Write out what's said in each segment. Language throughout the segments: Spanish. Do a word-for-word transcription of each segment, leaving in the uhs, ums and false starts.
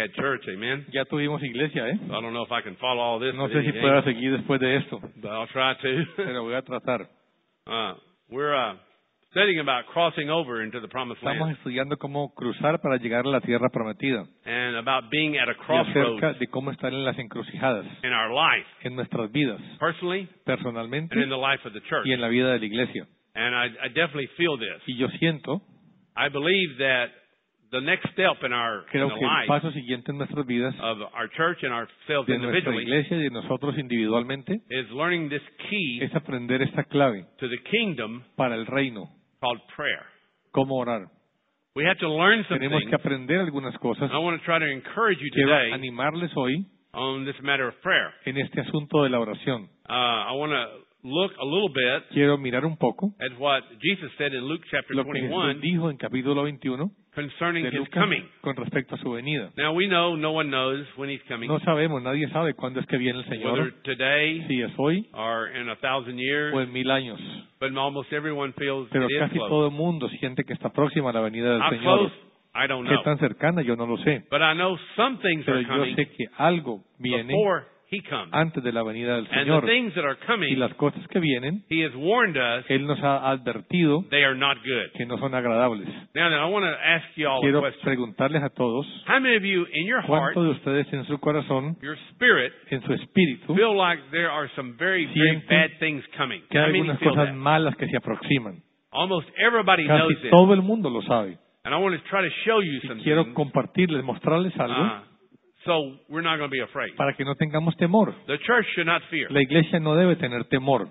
had church, amen? Ya tuvimos iglesia, ¿eh? So I don't know if I can follow all this. No but sé si anything, pueda seguir después de esto, but I'll try to. pero voy a tratar. uh, we're uh, studying about crossing over into the promised Estamos land estudiando cómo cruzar para llegar a la tierra prometida and about being at a y crossroads acerca de cómo estar en las encrucijadas, in our life, en nuestras vidas, personally personalmente and in the life of the church. y en la vida de la iglesia. And I, I definitely feel this. Y yo siento, I believe that the next step in our in creo the que el life paso siguiente en nuestras vidas, of our church and ourselves de nuestra individually iglesia y de nosotros individualmente, is learning this key es aprender esta clave to the kingdom para el reino, called prayer. cómo orar. We have to learn some Tenemos things. que aprender algunas cosas. I want to try to encourage you Quiero today animarles hoy on this matter of prayer. en este asunto de la oración. Uh, I want to look a little bit Quiero mirar un poco at what Jesus said in Luke chapter lo que Jesús twenty-one dijo en capítulo veintiuno concerning de his Lucas coming. con respecto a su venida. Now we know no one knows when he's coming, No sabemos, nadie sabe cuándo es que viene el whether Señor, today si es hoy or in a thousand years, o en mil años. but almost everyone feels Pero it is casi close. todo el mundo siente que está próxima la venida del How Señor. close? I don't ¿Qué know. tan cercana? Yo no lo sé. But I know some things Pero are yo coming sé que algo viene before he comes. antes de la venida del And the Señor. things that are Y coming, las cosas que vienen, he has warned us Él nos ha advertido they are not good. que no son agradables. Now then, I want to ask you all a Quiero question. preguntarles a todos, How many of you in your heart, ¿cuántos de ustedes en su corazón, your spirit, en su espíritu, feel like there are some very, very Sienten bad things coming? que hay How many algunas feel cosas that? malas que se aproximan? Almost everybody knows Casi this. todo el mundo lo sabe. And I want to try to show you Y some quiero things compartirles, mostrarles algo uh, so we're not going to be afraid. para que no tengamos temor. The church should not fear. La iglesia no debe tener temor.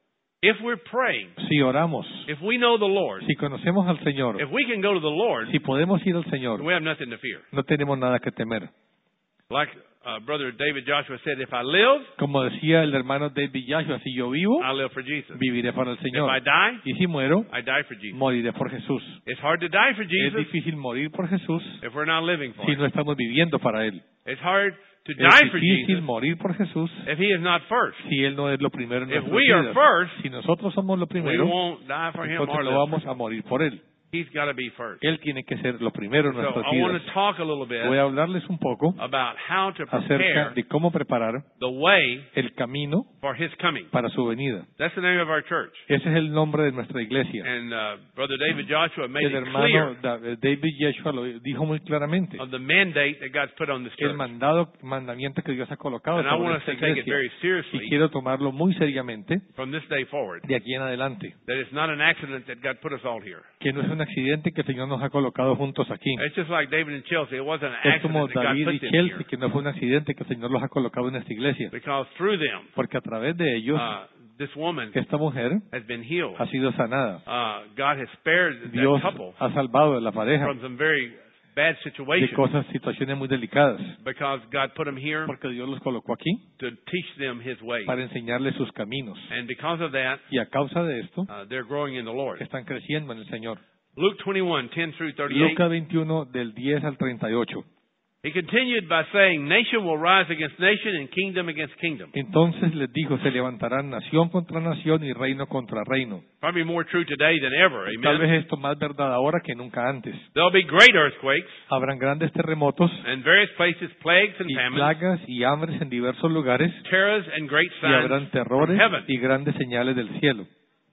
If we're praying, Si oramos, if we know the Lord, si conocemos al Señor, if we can go to the Lord, si podemos ir al Señor, we have nothing to fear. no tenemos nada que temer. Like uh, Brother David Joshua said, if I live, Como decía el hermano David Joshua, si yo vivo, I live for Jesus. viviré para el If Señor. I die, Y si muero, I die for Jesus. moriré por Jesús. It's hard to die for Es Jesus difícil morir por Jesús if we're not living for si Him. no estamos viviendo para Él. It's hard to Es die for difícil Jesus morir por Jesús if He is not first. si Él no es lo primero en If nuestras we are vidas. first, Si nosotros somos lo we primero, won't die for Him entonces or no live. vamos a morir por Él. He's got to be first. Él tiene que ser lo primero en So nuestras I want vidas. to talk a little bit Voy a hablarles un poco about how to acerca prepare de cómo preparar the way el camino for His coming. para su venida. That's the name of our church. Ese es el nombre de nuestra iglesia. And uh, Brother David Joshua made El it hermano clear Da- David Yeshua lo dijo muy claramente. of the mandate that God's put on this El church. mandado, mandamiento que Dios ha colocado And I sobre want us esta to take it iglesia. very Y seriously quiero tomarlo muy seriamente from this day forward. de aquí en adelante. That it's not an accident that God put us all here. Que no es un accidente que el Señor nos ha colocado juntos aquí. It's just like David and Chelsea. It wasn't an Es como accident that God David y put them Chelsea, here. que no fue un accidente que el Señor los ha colocado en esta iglesia. Because through them, Porque a través de ellos, uh, this woman esta mujer has been healed. ha sido sanada. Uh, God has spared that Dios couple ha salvado a la pareja from some very bad de situations cosas, situaciones muy delicadas. because God put them here Porque Dios los colocó aquí to teach them His ways. para enseñarles sus caminos. And because of that, Y a causa de esto, uh, they're growing in the Lord. están creciendo en el Señor. Luke twenty-one, ten through thirty-eight. Lucas veintiuno, del diez al treinta y ocho. He continued by saying, Nation will rise against nation and kingdom against kingdom. Entonces les dijo, se levantarán nación contra nación y reino contra reino. Probably more true today than ever. Tal vez Amen. esto más verdad ahora que nunca antes. There'll be great earthquakes Habrán grandes terremotos and various places, plagues and y famines, plagas y hambres en diversos lugares terrors and great y signs habrán from terrores heaven. y grandes señales del cielo.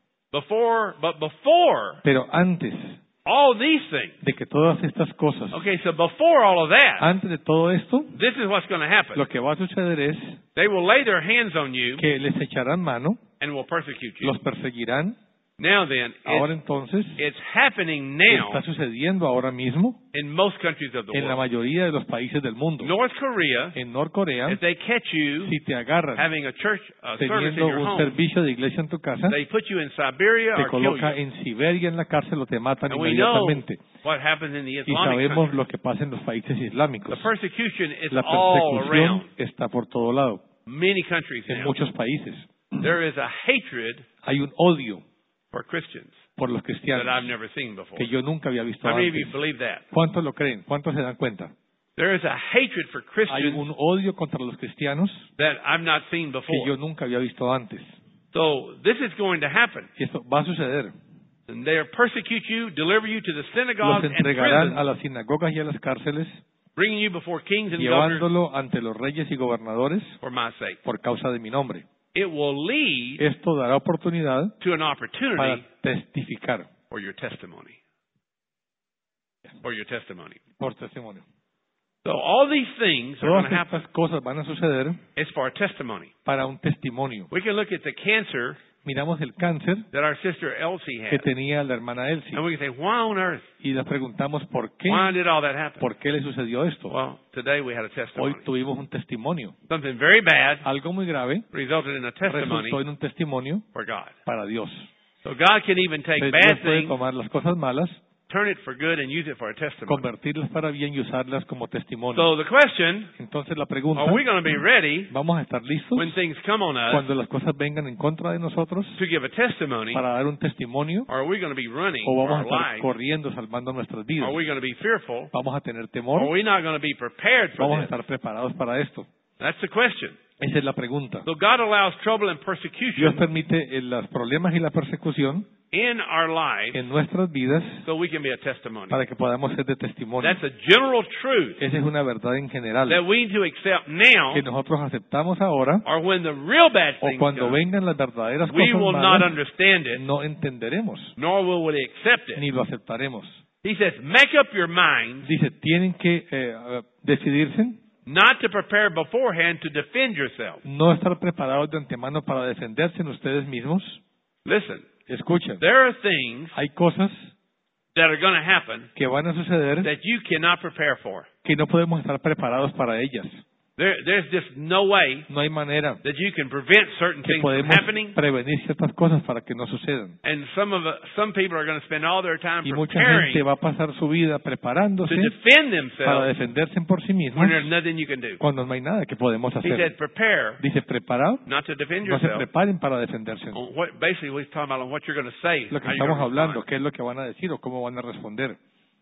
Before, but before Pero antes all these things, de que todas estas cosas, okay, so before all of that, antes de todo esto, this is what's going to happen. lo que va a suceder es They will lay their hands on you que les echarán mano, and will persecute you. los perseguirán. Now then, Ahora it's, entonces, it's happening now está sucediendo ahora mismo in most countries of the en la world. mayoría de los países del mundo. North Korea, En Norcorea, if they catch you si te agarran having a church uh, service in teniendo your un home, servicio de iglesia en tu casa, they put you in Siberia te or kill coloca you. en Siberia en la cárcel o te matan And we know inmediatamente. what happens in the Y Islamic sabemos countries. lo que pasa en los países islámicos. The persecution is La all persecución around está por todo lado, many countries en now. muchos países. There is a hatred Hay un odio for Christians por los that cristianos I've never seen before. que yo nunca había visto How many of you antes. believe that? ¿Cuántos lo creen? ¿Cuántos se dan cuenta? There is a hatred for Hay Christians un odio contra los cristianos that I've not seen que before. yo nunca había visto antes. So this is going to happen. Y esto va a suceder. And they'll persecute you, deliver you to the Los synagogues and entregarán a prisons, las sinagogas y a las cárceles bringing you before kings and governors llevándolo ante los reyes y gobernadores for my sake. por causa de mi nombre. It will lead Esto dará oportunidad to an para opportunity testificar, for your testimony. For your testimony. por testimonio. So all these things are going Todas to happen. estas cosas van a suceder It's for a testimony. para un testimonio. We can look at the cancer Miramos el cáncer that our sister Elsie que had, tenía la hermana Elsie and we can say, why on earth? y le preguntamos por qué, Why did all that happen? por qué le sucedió esto. Well, today we had a Hoy testimony. tuvimos un testimonio. Something very bad Algo muy grave resulted in a testimony resultó en un testimonio for God. para Dios. So God can even take Entonces, bad Dios puede things, tomar las cosas malas, turn it for good, and use it for a testimony. convertirlas para bien y usarlas como testimonio. So the question, Entonces la pregunta, are we going to be ready ¿vamos a estar listos when things come on us cuando las cosas vengan en contra de nosotros to give a testimony, para dar un testimonio? or are we going to be running ¿O for vamos a our estar life? corriendo, salvando nuestras vidas? Are we going to be fearful? ¿Vamos a tener Or temor? are we not going to be prepared for ¿Vamos a this? estar preparados para esto? That's the question. Esa es la pregunta. So God allows trouble and Dios persecution permite eh, los problemas y la persecución in our lives en nuestras vidas so we can be a testimony. para que podamos ser de testimonio. That's a general truth Esa es una verdad en general that we need to accept now, que nosotros aceptamos ahora, or when the real bad o things cuando come, vengan las verdaderas we cosas will not malas, understand it, no entenderemos nor will we accept it. ni lo aceptaremos. He says, make up your minds Dice, tienen que eh, decidirse, not to prepare beforehand to defend yourself. no estar preparados de antemano para defenderse en ustedes mismos. Listen, Escuchen, there are things hay cosas that are going to happen que van a suceder that you cannot prepare for. que no podemos estar preparados para ellas. There, there's just no way No hay manera that you can prevent certain que things from podemos happening. prevenir ciertas cosas para que no sucedan. And some of the, some people are going to spend all their time Y mucha preparing gente va a pasar su vida to preparándose defend para themselves defenderse por sí mismos when there's nothing you can do. cuando no hay nada que podemos He said, hacer. prepare Dice, preparado, not to defend no se yourself. preparen para defenderse. On what, basically, we're talking about on what you're going to say. Lo que how you're estamos gonna hablando, respond. qué es lo que van a decir o cómo van a responder.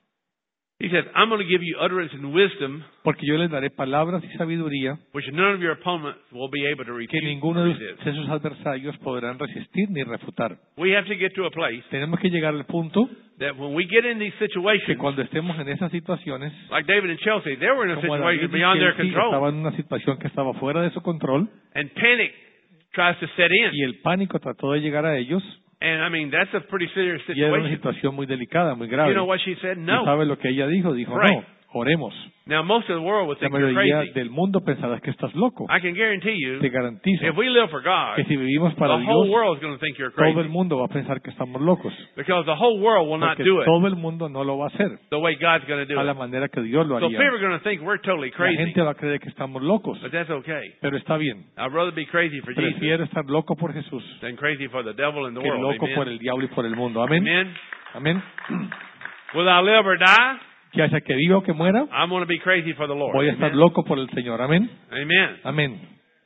He says, I'm going to give you utterance and wisdom, Porque yo les daré palabras y sabiduría which none of your opponents will be able to que refute ninguno or de resist. esos adversarios podrán resistir ni refutar. We have to get to a place Tenemos que llegar al punto that when we get in these que situations, cuando estemos en esas situaciones, like David and Chelsea, they were in a como David situation y beyond their Chelsea control. estaban en una situación que estaba fuera de su control And panic tries to set in. y el pánico trató de llegar a ellos And I mean, that's a pretty serious y era una situation. situación muy delicada, muy You grave. know what she said? ¿Y No. sabe lo que ella dijo? Dijo, Pray. no, oremos. Now, most of the world would La think you're mayoría crazy. del mundo pensará que estás loco. I can guarantee you, Te garantizo if we live for God, que si vivimos para the whole Dios, world is going to think you're todo el crazy. mundo va a pensar que estamos locos. Because the whole world will not Porque do it todo el mundo no lo va a hacer the way God's going to do a la it. manera que Dios lo So people haría. are going to think we're totally La crazy. gente va a creer que estamos locos, But that's okay. pero está bien. I'd rather be crazy for Jesus Prefiero estar loco por Jesús than crazy for the devil and the que world. loco por Amen. el diablo y por el mundo. Amén. Amen. Amén. Whether I live or die, Que haya que viva o que muera, I'm going to be crazy for the Lord. voy a estar Amen. loco por el Señor. Amén. Amen. Amén.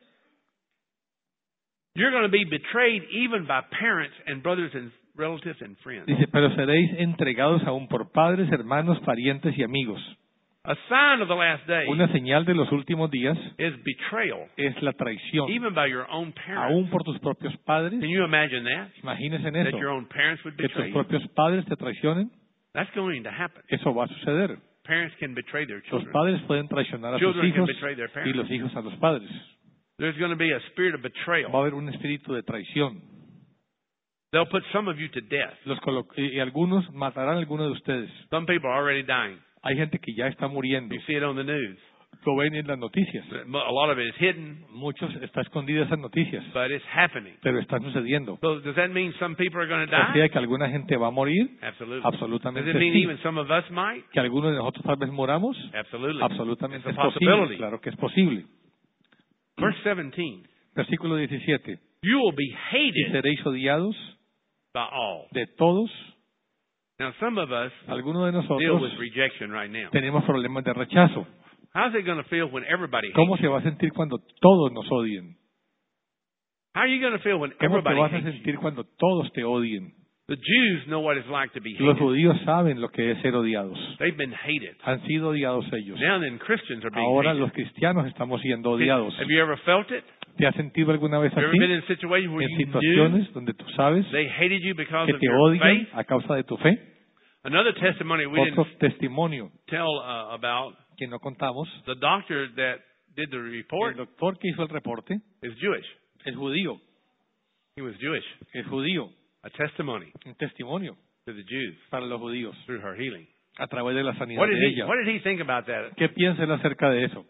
You're going to be betrayed even by parents and brothers and relatives and friends. Dice, pero seréis entregados aún por padres, hermanos, parientes y amigos. A sign of the last days Una señal de los últimos días is betrayal, es la traición, even by your own parents. aún por tus propios padres. Can you imagine that? Imagínense en That eso, your own parents would que betray tus you? propios padres te traicionen. That's going to happen. Eso va a suceder. Parents can betray their Los children. padres pueden traicionar a sus Children can hijos betray their y parents. los hijos a los padres. There's going to be a spirit of Va a betrayal. haber un espíritu de traición. They'll put some of you to death. Los colo- y y algunos matarán a algunos de ustedes. Some people are already dying. Hay gente que ya está muriendo. You see it on the news. Lo ven en las noticias. A lot of it is hidden, Muchos está escondidas esas noticias, but it's happening. pero está sucediendo. So does that mean some people are going to O sea die? que alguna gente va a morir, Absolutely. absolutamente Does it mean sí. even some of us might? Que algunos de nosotros tal vez moramos, Absolutely. absolutamente It's es a posible. possibility. Claro que es posible. Verse seventeen. Versículo diecisiete. You will be Y hated seréis odiados by all. de todos. Now some of us Algunos de deal nosotros with rejection right now. tenemos problemas de rechazo. How's it going to feel when everybody hates ¿Cómo you? se va a sentir cuando todos nos odien? How are you going to feel when ¿Cómo te everybody vas a hates you? sentir cuando todos te odien? The Jews know what it's like to be Los hated. judíos saben lo que es ser odiados. They've been hated. Han sido odiados ellos. Now then, Christians are being Ahora hated. los cristianos estamos siendo Have odiados. have you ever felt it? ¿Te has sentido alguna vez Have you así? ever been in situations where En you knew situaciones donde tú sabes they hated you because que of te your odian faith? a causa de tu fe. Another testimony we Otro didn't testimonio tell uh, about que no contamos. The doctor that did the El report doctor que hizo el reporte is Jewish. es judío, He was Jewish. es judío, A testimony un testimonio to the Jews para los judíos through her healing. a través de la sanidad What did de he, ella. what did he think about that? ¿Qué piensa él acerca de eso?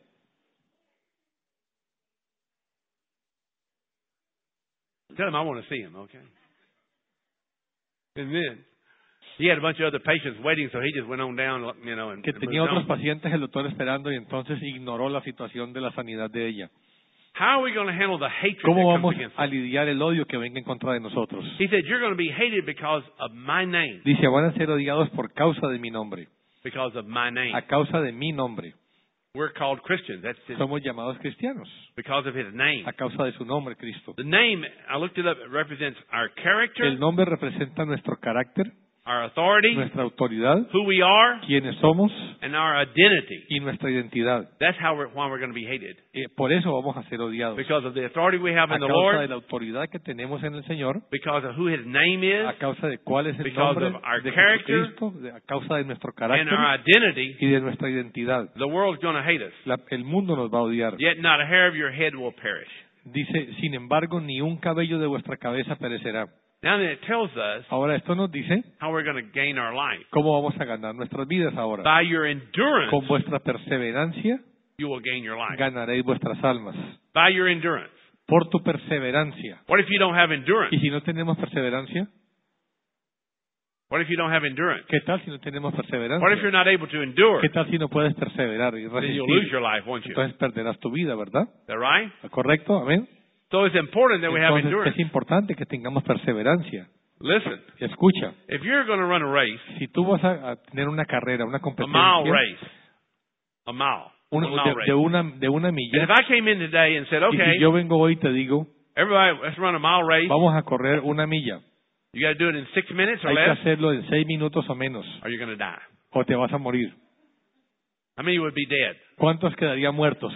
Tell him I want to see him, okay? And then he had a bunch of other patients waiting, so he just went on down, you know, and Que and tenía moved otros on. pacientes, el doctor esperando, y entonces ignoró la situación de la sanidad de ella. How are we going to handle the hatred that ¿Cómo comes vamos against a us? lidiar el odio que venga en contra de nosotros? He said, you're going to be hated because of my name. Dice, van a ser odiados por causa de mi nombre, Because of my name. a causa de mi nombre. We're called Christians. That's it. Somos llamados cristianos, Because of his name. a causa de su nombre, Cristo. The name, I looked it up, it represents our character, El nombre representa nuestro carácter, our authority, nuestra autoridad, who we are, quiénes somos and our identity. y nuestra identidad. That's how we're, why we're going to be hated. Eh, por eso vamos a ser odiados, Because of the authority we have a in the causa de Lord, la autoridad que tenemos en el Señor, because of who his name is, a causa de cuál es el because nombre of our de character, Jesucristo, de- a causa de nuestro and carácter our identity. y de nuestra identidad. The world's going to hate us. La- el mundo nos va a odiar. Yet not a hair of your head will perish. Dice, sin embargo, ni un cabello de vuestra cabeza perecerá. Now then, it tells us Ahora esto nos dice how we're going to gain our life. cómo vamos a ganar nuestras vidas ahora. By your endurance, Con vuestra perseverancia you will gain your life. ganaréis vuestras almas. By your endurance. Por tu perseverancia. What if you don't have endurance? Y si no tenemos perseverancia, What if you don't have endurance? ¿qué tal si no tenemos What if perseverancia? you're not able to endure? ¿Qué tal si no puedes perseverar y Then you'll lose resistir? your life, won't you? Is Entonces perderás tu vida, ¿verdad? that right? ¿Correcto? Amén. So it's important that we have Entonces endurance. es importante que tengamos perseverancia. Listen, Escucha, if you're going to run a race, si tú vas a, a tener una carrera, una a mile competencia, race, a mile, una- a mile de, race. de una, de una And milla, if I came in today and said, y okay, si yo vengo hoy y te digo, everybody, let's run a mile race. vamos a correr una milla, You got to do it in six minutes or hay que less, hacerlo en seis minutos o menos, or you're going to die. o te vas a morir. How many would be dead? ¿Cuántos quedarían muertos?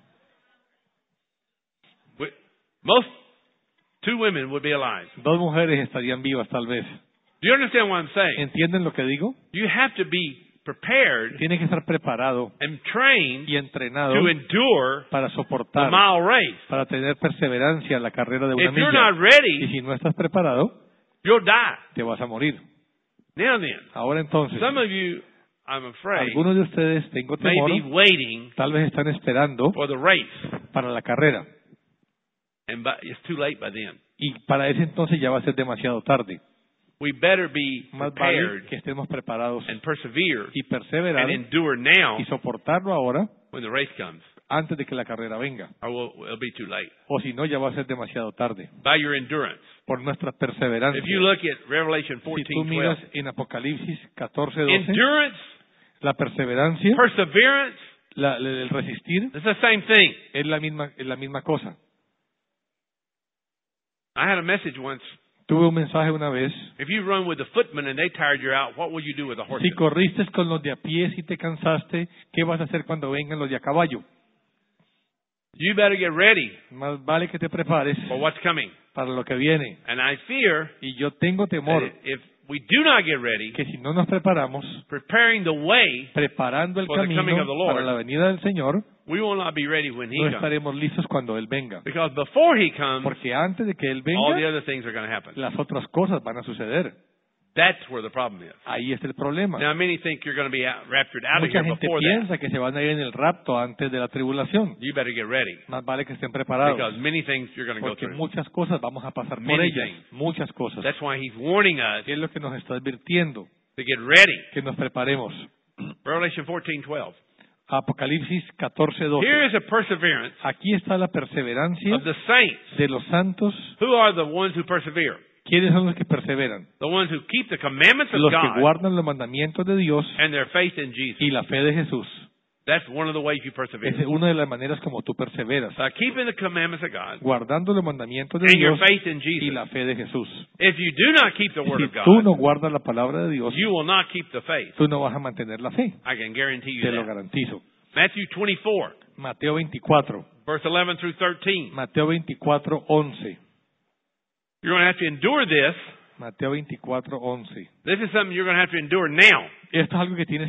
We- Most, two women would be alive. Dos mujeres estarían vivas tal vez. Do you understand what I'm saying? ¿Entienden lo que digo? You have to be prepared Tienes que estar preparado and trained y entrenado to endure para the soportar, mile race. para tener perseverancia en la carrera de una If you're milla. not Y ready, si no estás preparado, you'll die. te vas a morir. Now then, Ahora entonces, some of you, I'm afraid, algunos de ustedes, tengo may temor, be waiting tal vez están esperando for the race, para la carrera. and by, it's too late by then. Y para ese entonces ya va a ser demasiado tarde. We better be Más vale prepared que estemos preparados and persevere y perseverar and endure now y soportarlo ahora when the race comes, antes de que la carrera venga. or we'll, it'll be too late. O si no, ya va a ser demasiado tarde. By your endurance. Por nuestra perseverancia. If you look at Revelation Si tú fourteen miras twelve, en Apocalipsis catorce doce, endurance, la perseverancia, perseverance, la- el resistir, it's the same thing. es la misma, es la misma cosa. I had a message once. Tuve un mensaje una vez. If you run with the footmen and they tired you out, what will you do with the horses? Si corriste con los de a pie y te cansaste, ¿qué vas a hacer cuando vengan los de a caballo? You better get ready Más vale que te prepares for what's coming. para lo que viene. And I fear Y yo tengo temor that if we do not get ready, que si no nos preparamos, preparing the way, preparando el For the coming camino of the Lord, para la venida del Señor, we will not be ready when He no comes. estaremos listos cuando Él venga. Because before He comes, Porque antes de que Él all the venga, other things are going to happen. las otras cosas van a suceder. That's where the problem is. Ahí está el problema. Now, many think you're going to be out, raptured out of Mucha here gente before that. piensa que se van a ir en el rapto antes de la tribulación. You better get ready. Más vale que estén preparados. Because many things you're going to go Porque through. muchas cosas vamos a pasar por Many ellas. things. Muchas cosas. That's why He's warning us ¿Qué es lo que nos está advirtiendo? to get ready. Que nos preparemos. Revelation fourteen twelve. Apocalipsis catorce doce. Here is a perseverance Aquí está la perseverancia of the saints. de los santos. Who are the ones who persevere? ¿Quiénes son los que perseveran? The ones who keep the commandments of Los que God guardan los mandamientos de Dios and their faith in Jesus. y la fe de Jesús. That's one of the ways you persevere. Esa es una de las maneras como tú perseveras. By keeping the commandments of God Guardando los mandamientos de and your Dios faith in y Jesus. la fe de Jesús. If you do not keep the word Si of tú God, no guardas la palabra de Dios, you will not keep the faith. tú no vas a mantener la fe. I can guarantee you Te lo that. garantizo. Matthew twenty-four, Mateo veinticuatro. verse eleven through thirteen. Mateo veinticuatro, once. You're going to have to endure this. Mateo veinticuatro, once. This is something you're going to have to endure now. Esto es algo que tienes que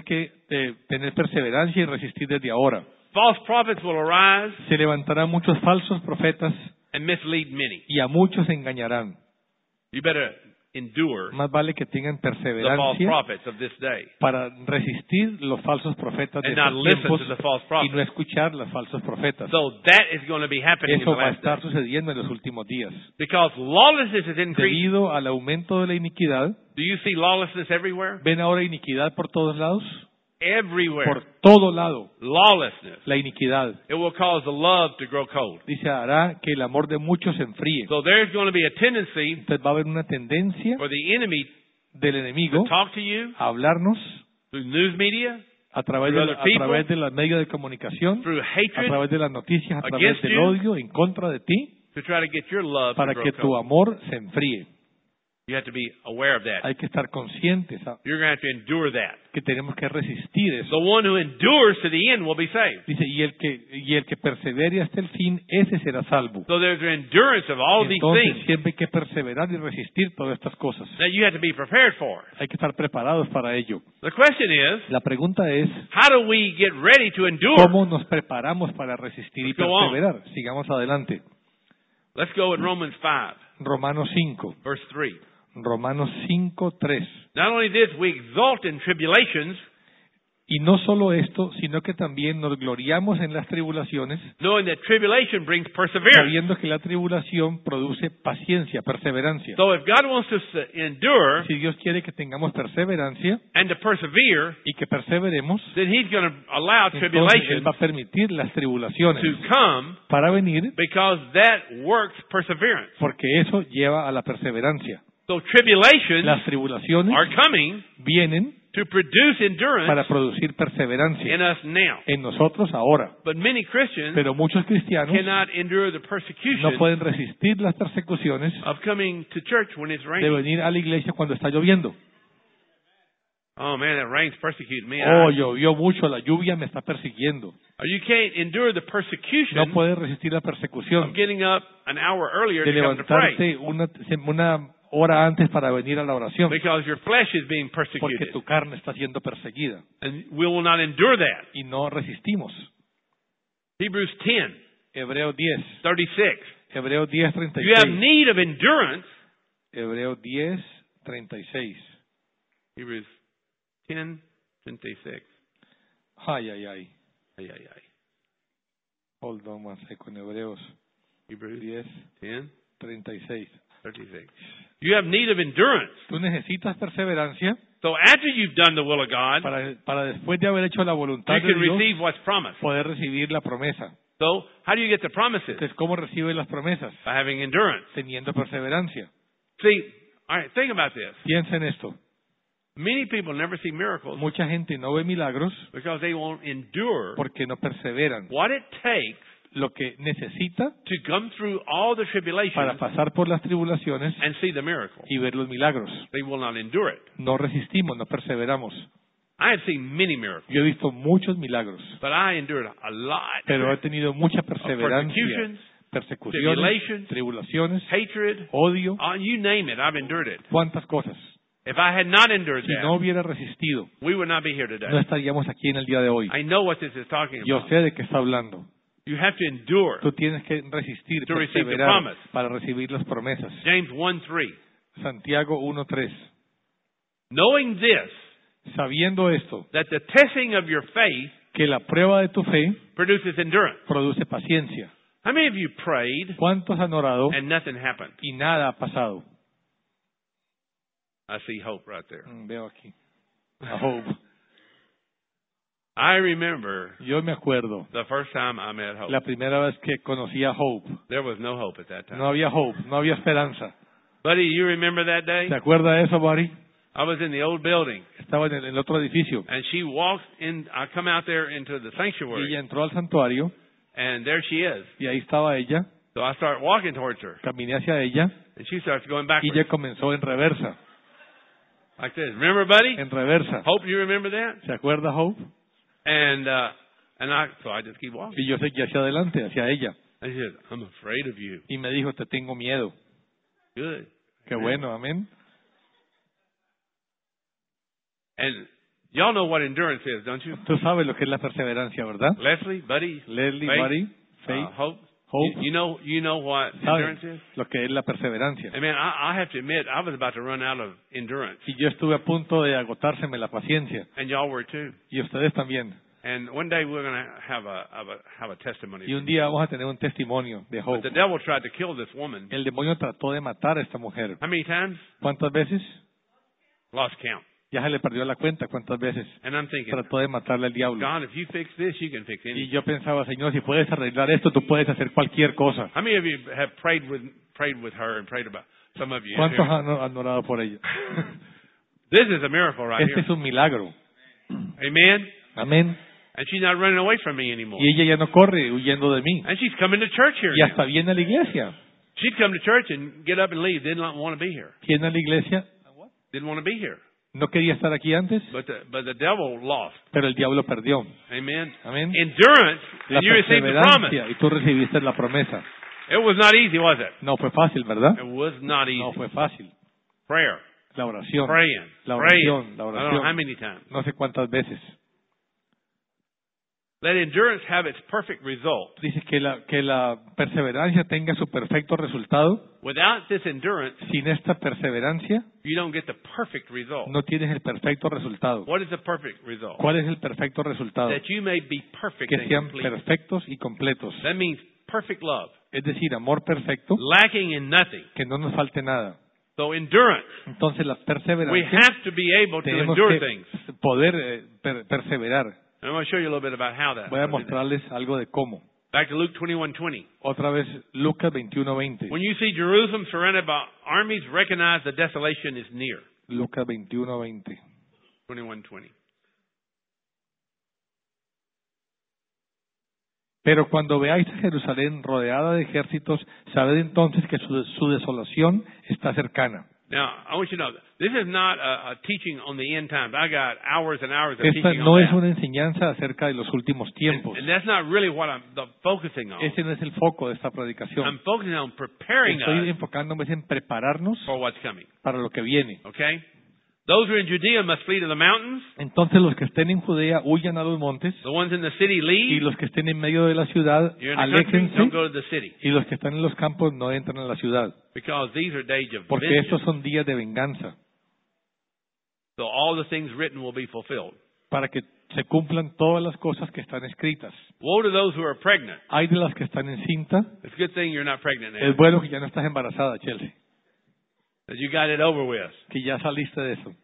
eh, tener perseverancia y resistir desde ahora. False prophets will arise Se levantarán muchos falsos profetas and mislead many. y a muchos engañarán. You better endure Más vale que tengan the false perseverancia prophets of this day para resistir los falsos profetas de and not estos listen tiempos to the false y prophets. no escuchar los falsos profetas. So that is going to be happening in the Eso va a last estar days. sucediendo en los últimos días. Because lawlessness is increasing. Debido al aumento de la iniquidad, Do you see lawlessness everywhere? ¿ven ahora iniquidad por todos lados? Everywhere. Por todo lado, Lawlessness. la iniquidad. It will cause the love to grow cold. Dice, hará que el amor de muchos se enfríe. So there's going to be a tendency Entonces va a haber una tendencia for the enemy del enemigo to talk to you a hablarnos through news media, a través de, a través de los medios de comunicación, through a hatred, través de las noticias, a través against del you, odio en contra de ti, to try to get your love para to que grow tu cold. amor se enfríe. You have to be aware of that. Hay que estar conscientes ¿ah? You're going to have to endure that. que tenemos que resistir The eso. one who endures to the end will be saved. Dice, y el que y el que persevere hasta el fin, ese será salvo. So there's an endurance of all these Entonces things siempre hay que perseverar y resistir todas estas cosas. that you have to be prepared for. Hay que estar preparados para ello. The question is, La pregunta es, how do we get ready to endure? ¿cómo nos preparamos para resistir y Let's go on. perseverar? Sigamos adelante. Let's go with Romans five, Romanos cinco. verse three. Romanos cinco, tres. Not only this, we exult in tribulations, Y no solo esto, sino que también nos gloriamos en las tribulaciones, knowing that tribulation brings perseverance. sabiendo que la tribulación produce paciencia, perseverancia. So if God wants us to endure Si Dios quiere que tengamos perseverancia and to persevere, y que perseveremos, then He's going to allow entonces Él tribulation va a permitir las tribulaciones to come para venir, because that works perseverance. porque eso lleva a la perseverancia. So tribulations Las tribulaciones are coming vienen to produce endurance para producir perseverancia in us now. en nosotros ahora. But many Christians Pero muchos cristianos cannot endure the no persecution pueden resistir las persecuciones of coming to church when it's de raining. venir a la iglesia cuando está lloviendo. Oh man, that rain's persecuting me. Oh, I- llovió mucho, la lluvia me está persiguiendo. Or you can't endure the No persecution puedes resistir la persecución of getting up an hour earlier de to come to pray levantarte una, una hora antes para venir a la oración, because your flesh is being porque persecuted. tu carne está siendo perseguida And we will not endure that. y no resistimos. Hebrews ten, Hebreo diez, thirty-six. Hebreo diez, treinta y You have seis. need of endurance. Hebreo diez, treinta y seis. Hebrews ten, thirty-six. Ay, ay, ay. Ay, ay, ay. Hold on one second, Hebreos Hebrews diez, ten, treinta y seis. thirty-six. You have need of endurance. Tú necesitas perseverancia So after you've done the will of God, para, para después de haber hecho la voluntad you de can Dios, receive what's promised. poder recibir la promesa. So how do you get the promises? Entonces, ¿cómo recibes las promesas? By having endurance. Teniendo perseverancia. See, all right, think about this. Piensa en esto. Many people never see miracles Mucha gente no ve milagros because they won't endure porque no perseveran. what it takes Lo que necesita to come through all the para tribulations pasar por las tribulaciones and see the miracle. y ver los milagros. They will not endure it. No resistimos, no perseveramos. I have seen many miracles, Yo he visto muchos milagros, but I endured a lot. pero he tenido mucha Of perseverancia, persecutions, persecuciones, tribulations, tribulaciones, hatred, odio, uh, you name it, I've endured it. cuántas cosas. If I had not endured Si that, no hubiera resistido, we would not be here no today. estaríamos aquí en el día de hoy. I know what this is talking Yo about. sé de qué está hablando. You have to endure. Tú tienes que resistir, To receive the perseverar promise. para recibir las promesas. James one three. Santiago uno tres. Knowing this, Sabiendo esto, that the testing of your faith que la prueba de tu fe produces endurance. produce paciencia. How many of you prayed ¿Cuántos han orado and nothing happened? y nada ha pasado? I see hope right there. Mm, Veo aquí. A Hope. I remember Yo me acuerdo the first time I met Hope. la primera vez que conocí a Hope. There was no hope at that time. No había Hope, no había esperanza. Buddy, you remember that day? ¿Te acuerdas de eso, Buddy? I was in the old building, Estaba en el, en el otro edificio and she walked in. I come out there into the y sanctuary, ella entró al santuario and there she is. y ahí estaba ella. So I start walking towards her, Caminé hacia ella and she starts going y backwards ella comenzó en reversa. like this. Remember, buddy? En reversa. Hope you remember that? ¿Se acuerda, Hope? And uh, and I so I just keep walking. Y yo seguí hacia adelante, hacia ella. And she said, "I'm afraid of you." Y me dijo, te tengo miedo. Good. Qué bueno, amén. And Y'all know what endurance is, don't you? Tú sabes lo que es la perseverancia, ¿verdad? Leslie, Buddy, Leslie, Faith, Buddy, Faith, uh, Hope. Hope. You, you know, you know what ¿saben endurance is? lo que es la perseverancia? And man, I, I have to admit, I was about to run out of endurance, Y yo estuve a punto de agotárseme la paciencia. and y'all were too. Y ustedes también. And one day we're going to have a, have a have a testimony. Y un día vamos a tener un testimonio de But Hope. the devil tried to kill this woman. El demonio trató de matar a esta mujer. How many times? ¿Cuántas veces? Lost count. Ya se le perdió la cuenta cuántas veces And I'm thinking, trató de matarle al diablo. God, if you fix this, you can fix Y anything. yo pensaba, Señor, si puedes arreglar esto, tú puedes hacer cualquier cosa. How many of you have prayed with prayed with her and prayed about some of you? ¿Cuántos han, han orado por ella? This is a miracle right Este here. es un milagro. Amen. Amén. And she's not running away from me anymore. Y ella ya no corre huyendo de mí. And she's coming to church here Y now. hasta viene a la iglesia. She'd come to church and get up and leave. Didn't want to be here. Viene a la iglesia. Didn't want to be here. No quería estar aquí antes, But the, but the devil lost. pero el diablo perdió. Amen. Amén. Endurance, La and you received the promise. perseverancia, y tú recibiste la promesa. It was not easy, was it? No fue fácil, ¿verdad? It was not easy. No fue fácil. Prayer, La oración. praying, La praying. oración, la I don't know how oración. many times. No sé cuántas veces. Let endurance have its perfect result. Dice que la, que la perseverancia tenga su perfecto resultado. Without this endurance, Sin esta perseverancia, you don't get the perfect result. no tienes el perfecto resultado. What is the perfect result? ¿Cuál es el perfecto resultado? That you may be perfect Que and sean complete. perfectos y completos. That means perfect love, Es decir, amor perfecto, lacking in nothing. que no nos falte nada. So endurance, Entonces la we perseverancia, have to be able to tenemos endure que things. poder eh, per- perseverar. And I'm going to show you a little bit about how that. Voy a mostrarles algo de cómo. Back to Luke twenty-one twenty. Otra vez, Lucas veintiuno veinte. When you see Jerusalem surrounded by armies, recognize the desolation is near. Lucas veintiuno veinte. twenty-one twenty. Pero cuando veáis a Jerusalén rodeada de ejércitos, sabed entonces que su, su desolación está cercana. Now, I want you to know, this is not a, a teaching on the end times. I got hours and hours of Esta teaching no on es that. una enseñanza acerca de los últimos And, tiempos. and that's not really what I'm the, focusing on. Ese no es el foco de esta predicación. I'm focusing on preparing Estoy us enfocándome en prepararnos for what's coming. para lo que viene. Okay? Those who are in Judea must flee to the mountains. Entonces los que estén en Judea huyan a los montes, The ones in the city y leave. los que estén en medio de la ciudad You're in the country, don't aléjense, go to the city. y los que están en los campos no entran a la ciudad, Because these are days of porque vengeance. estos son días de venganza, So all the things written will be fulfilled. para que se cumplan todas las cosas que están escritas. Woe to those who are pregnant. Hay de las que están encinta. It's a good thing you're not pregnant now. Es bueno que ya no estás embarazada, Chelsea, That you got it over with. que ya saliste de eso.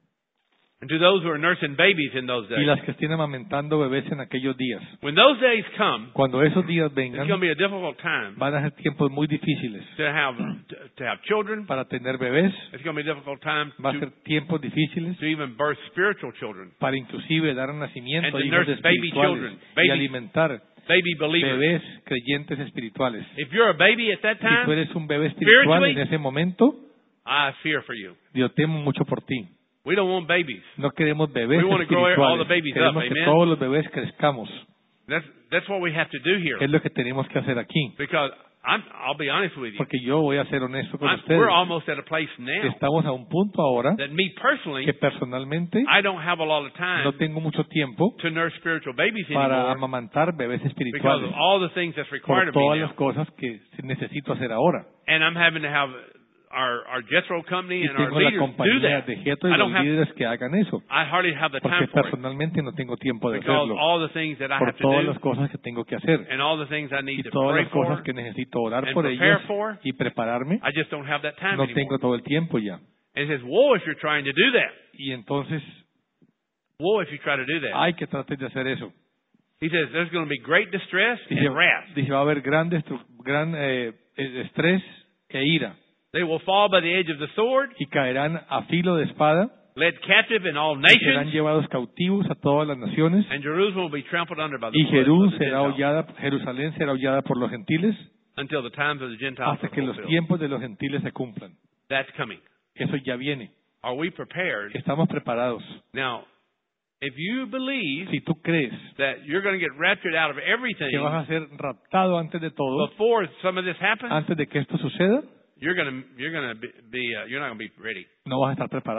And to those who are nursing babies in those Y days. las que estén amamentando bebés en aquellos días. When those days come, Cuando esos días it's vengan, going to be a difficult time van a ser tiempos muy difíciles. to have to, to have children. Para tener bebés, It's going to be a difficult time va a to, ser tiempos difíciles. to even birth spiritual children. Para inclusive dar nacimiento And a to hijos nurse baby espirituales children, y baby- alimentar Baby believers. bebés creyentes espirituales. If you're a baby at that Si tú time, eres un bebé espiritual en spiritually, ese momento, I fear for you. yo temo mucho por ti. We don't want babies. No queremos bebés We want to grow all the espirituales. babies Queremos up, que amen? todos los bebés crezcamos. That's that's what we have to do here. Es lo que tenemos que hacer aquí. Because I'm, I'll be honest with you. Porque yo voy a ser honesto con I'm, ustedes. we're almost at a place now Estamos a un punto ahora that me personally, que personalmente I don't have a lot of no time tengo mucho tiempo to nurse spiritual babies para anymore amamantar bebés because espirituales of all the things that's required por of me todas now. las cosas que necesito hacer ahora. And I'm having to have our, our Jethro company Y and our tengo la leaders do compañía that. de Jethro y I los don't have, líderes que hagan eso. I hardly have the Porque time for it personalmente no tengo tiempo de because hacerlo. all the things that I Por have to todas do las cosas que tengo que hacer. and all the things I Y need to todas pray las cosas for, que necesito orar and por prepare ellas for, y prepararme, I just don't have that time no anymore. tengo todo el tiempo ya. And it says, woe if you're trying to do that. Y entonces Woe if you try to do that. hay que tratar de hacer eso. He says there's going to be great distress Dice, and wrath. dice, va a haber gran, destru- gran eh, eh, estrés e ira. They will fall by the edge of the sword, Y caerán a filo de espada, led captive in all y serán nations, llevados cautivos a todas las naciones. and Jerusalem will be trampled under by the Y foot Jerú of the será Gentiles hollada, Jerusalén será hollada por los gentiles until the times of the Gentiles hasta are que los fulfilled. tiempos de los gentiles se cumplan. That's coming. Eso ya viene. Are we prepared? Estamos preparados. Now, if you believe Si tú crees that you're going to get raptured out of everything que vas a ser raptado antes de todo, before some of this happens, antes de que esto suceda, you're going to you're going to be, be uh, you're not going to be ready no vas a estar preparado.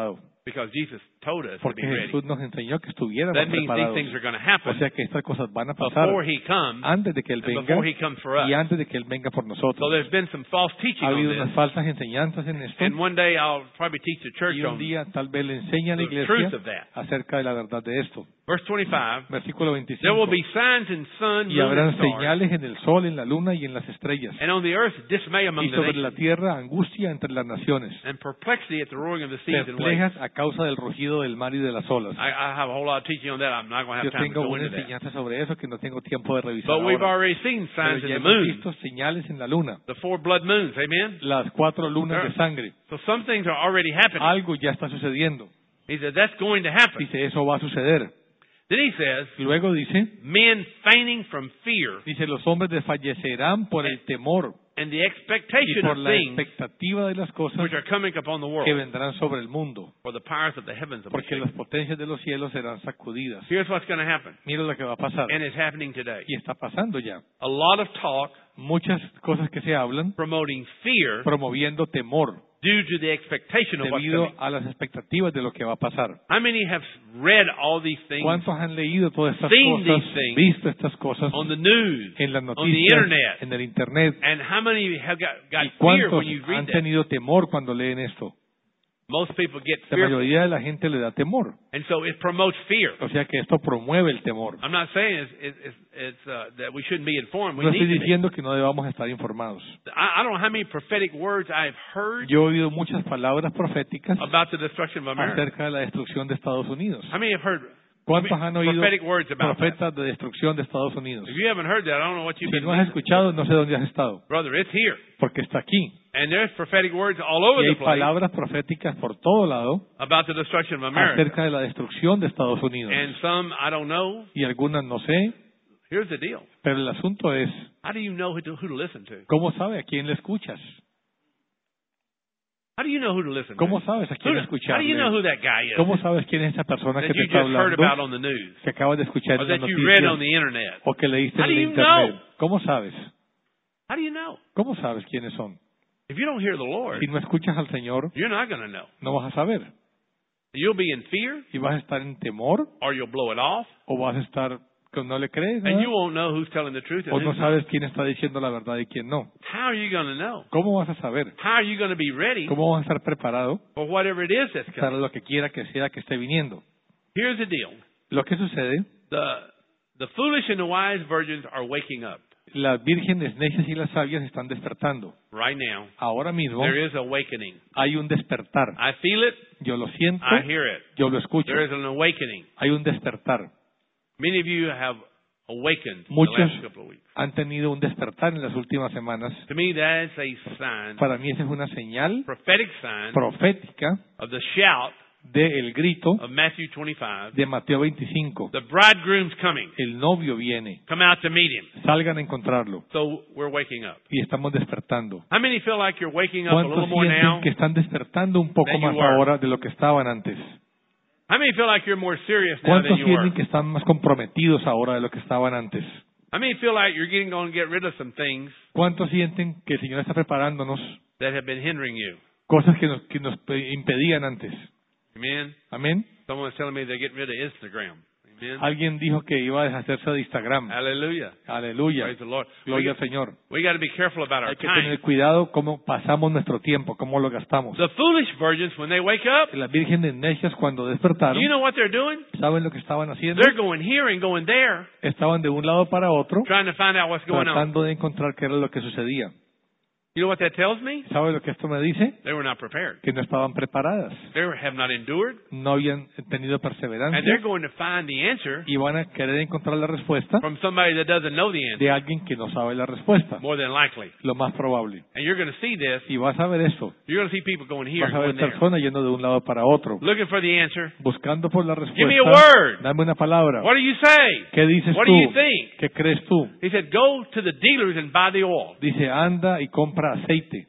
Because Jesus told us to Porque be ready. Jesús nos enseñó que estuviéramos That means these preparados. things are going to O happen sea que estas cosas van a pasar before He comes antes de que Él and venga before He comes for us. y antes de que Él venga por So nosotros. there's been some false teaching Ha on habido unas this. falsas enseñanzas en esto And one day I'll probably teach the church y un on día tal vez le enseñe a la the truth iglesia of that. acerca de la verdad de esto. Verse twenty-five. Versículo There veinticinco. will be signs in sun, Y moon, habrán and stars, señales en el sol, en la luna y en las estrellas. and on the earth dismay among Y the sobre la nations, tierra angustia entre las naciones, and perplexity at the roaring of the seas and waves. perplejas a causa del rugido del mar y de las olas. I, I have a whole lot of teaching on that. I'm not going to Yo have time to tengo go una into that. enseñanza sobre eso que no tengo tiempo de revisar But we've ahora. already seen Pero signs in ya the hemos moon, visto señales en la luna, the four blood moons. Amen. las cuatro lunas de sangre. So some things are already happening. Algo ya está sucediendo. He said that's going to happen. Dice, eso va a suceder. Then he says, Luego dice, men fainting from fear dice, los hombres desfallecerán por el temor and the y expectation por of la things expectativa de las cosas which are coming upon the que world, vendrán sobre el mundo, for the powers of the heavens will be porque shaken. las potencias de los cielos serán sacudidas. Here's what's going to happen, Mira lo que va a pasar. and it's happening today. Y está pasando ya. A lot of talk Muchas cosas que se hablan promoting fear promoviendo temor due to the expectation of what's debido coming. a las expectativas de lo que va a pasar. How many have read all these things ¿Cuántos han leído todas estas Seen cosas, these things visto estas cosas on the news, en las on the noticias, internet, en el internet? and how many have got, got ¿Y fear cuántos when you read han that? tenido temor cuando leen esto? Most people get La fearful, mayoría de la gente le da temor. and so it promotes fear. O sea que esto promueve el temor. I'm not saying it's, it's, it's, it's, uh, that we shouldn't be informed. We No need estoy to be. diciendo que no debamos estar informados. I, I don't know how many prophetic words I've heard Yo he oído muchas palabras proféticas about the destruction of America. acerca de la destrucción de Estados Unidos. How many have heard ¿Cuántos han oído prophetic words about that? profetas de destrucción de Estados Unidos? If you haven't heard that, I don't know what you've Si been no has listening. escuchado, no sé dónde has estado, Brother, it's here. porque está aquí. And there's prophetic words all over Y hay the place palabras proféticas por todo lado about the destruction of America. acerca de la destrucción de Estados Unidos. And some, I don't know. Y algunas no sé, Here's the deal. pero el asunto es, How do you know who to, who to listen to? ¿cómo sabe a quién le escuchas? How do you know who to listen to? ¿Cómo sabes a Who quién do- how do you know escucharle? who that guy is ¿Cómo sabes quién es esa persona que that te you está just heard about hablando, on the news que acabas de escuchar or en las that you read on noticias the internet? o que leíste How en do el you internet? know? ¿Cómo sabes? How do you know? ¿Cómo sabes quiénes son? If you don't hear the Lord, Si no escuchas al Señor, you're not going to know. no vas a saber. You'll be in fear Y vas a estar en temor or you'll blow it off o vas a estar que no le crees, and you ¿no? won't know who's telling the truth and O no who's not. sabes quién está diciendo la verdad y quién no. How are you going to know? ¿Cómo vas a saber? How are you going to be ready ¿Cómo vas a estar preparado for whatever it is that's para coming? lo que quiera que sea que esté viniendo? Here's the deal. Lo que sucede, The, the foolish and the wise virgins are waking up las vírgenes necias y las sabias están despertando. right now. Ahora mismo There is awakening. hay un despertar. I feel it. Yo lo siento, I hear it. yo lo escucho. There is an awakening. Hay un despertar. Many of you have awakened the Muchos last couple of weeks. han tenido un despertar en las últimas semanas. To me, that is a sign, Para mí esa es una señal prophetic sign profética of the shout del grito of Matthew twenty-five. de Mateo veinticinco. The bridegroom's coming. El novio viene. Come out to meet him. Salgan a encontrarlo. So we're waking up. Y estamos despertando. How many feel like you're waking up a little ¿Cuántos more now? sienten que están despertando un poco than you más were? ahora de lo que estaban antes? How many feel like you're more serious now ¿Cuántos than you were? sienten que están más comprometidos ahora de lo que estaban antes? How many feel like you're getting going to get rid of some things ¿Cuántos sienten que el Señor está preparándonos that have been hindering you? cosas que nos, que nos impedían antes? Amen. Amén. Someone's telling me they're getting rid of Instagram. Amen. Alguien dijo que iba a deshacerse de Instagram. Hallelujah. Aleluya. Praise the Lord. We, Gloria al Señor. we got to be careful about our Hay que time. tener cuidado cómo pasamos nuestro tiempo, cómo lo gastamos. The foolish virgins, when they wake up, Las vírgenes necias cuando do despertaron, you know what they're doing? ¿saben lo que estaban haciendo? They're going here and going there, Estaban de un lado para otro trying to find out what's going on. tratando de encontrar qué era lo que sucedía. You know what that tells me? ¿Sabe lo que esto me dice? They were not prepared. Que no estaban preparadas, They have not endured, no habían tenido and they're perseverancia going to find the answer y van a querer encontrar la respuesta from somebody that doesn't know the answer, de alguien que no sabe la respuesta, more than likely. lo más probable. And you're going to see this. Y vas a ver eso, You're going to see people going here vas and a ver going there, personas yendo de un lado para otro, looking for the answer. buscando por la Give me a respuesta. word. Dame una palabra. What do you say? ¿Qué dices What do you tú? think? ¿Qué crees tú? He said, go to the dealers and buy the oil. Dice, anda y compra aceite.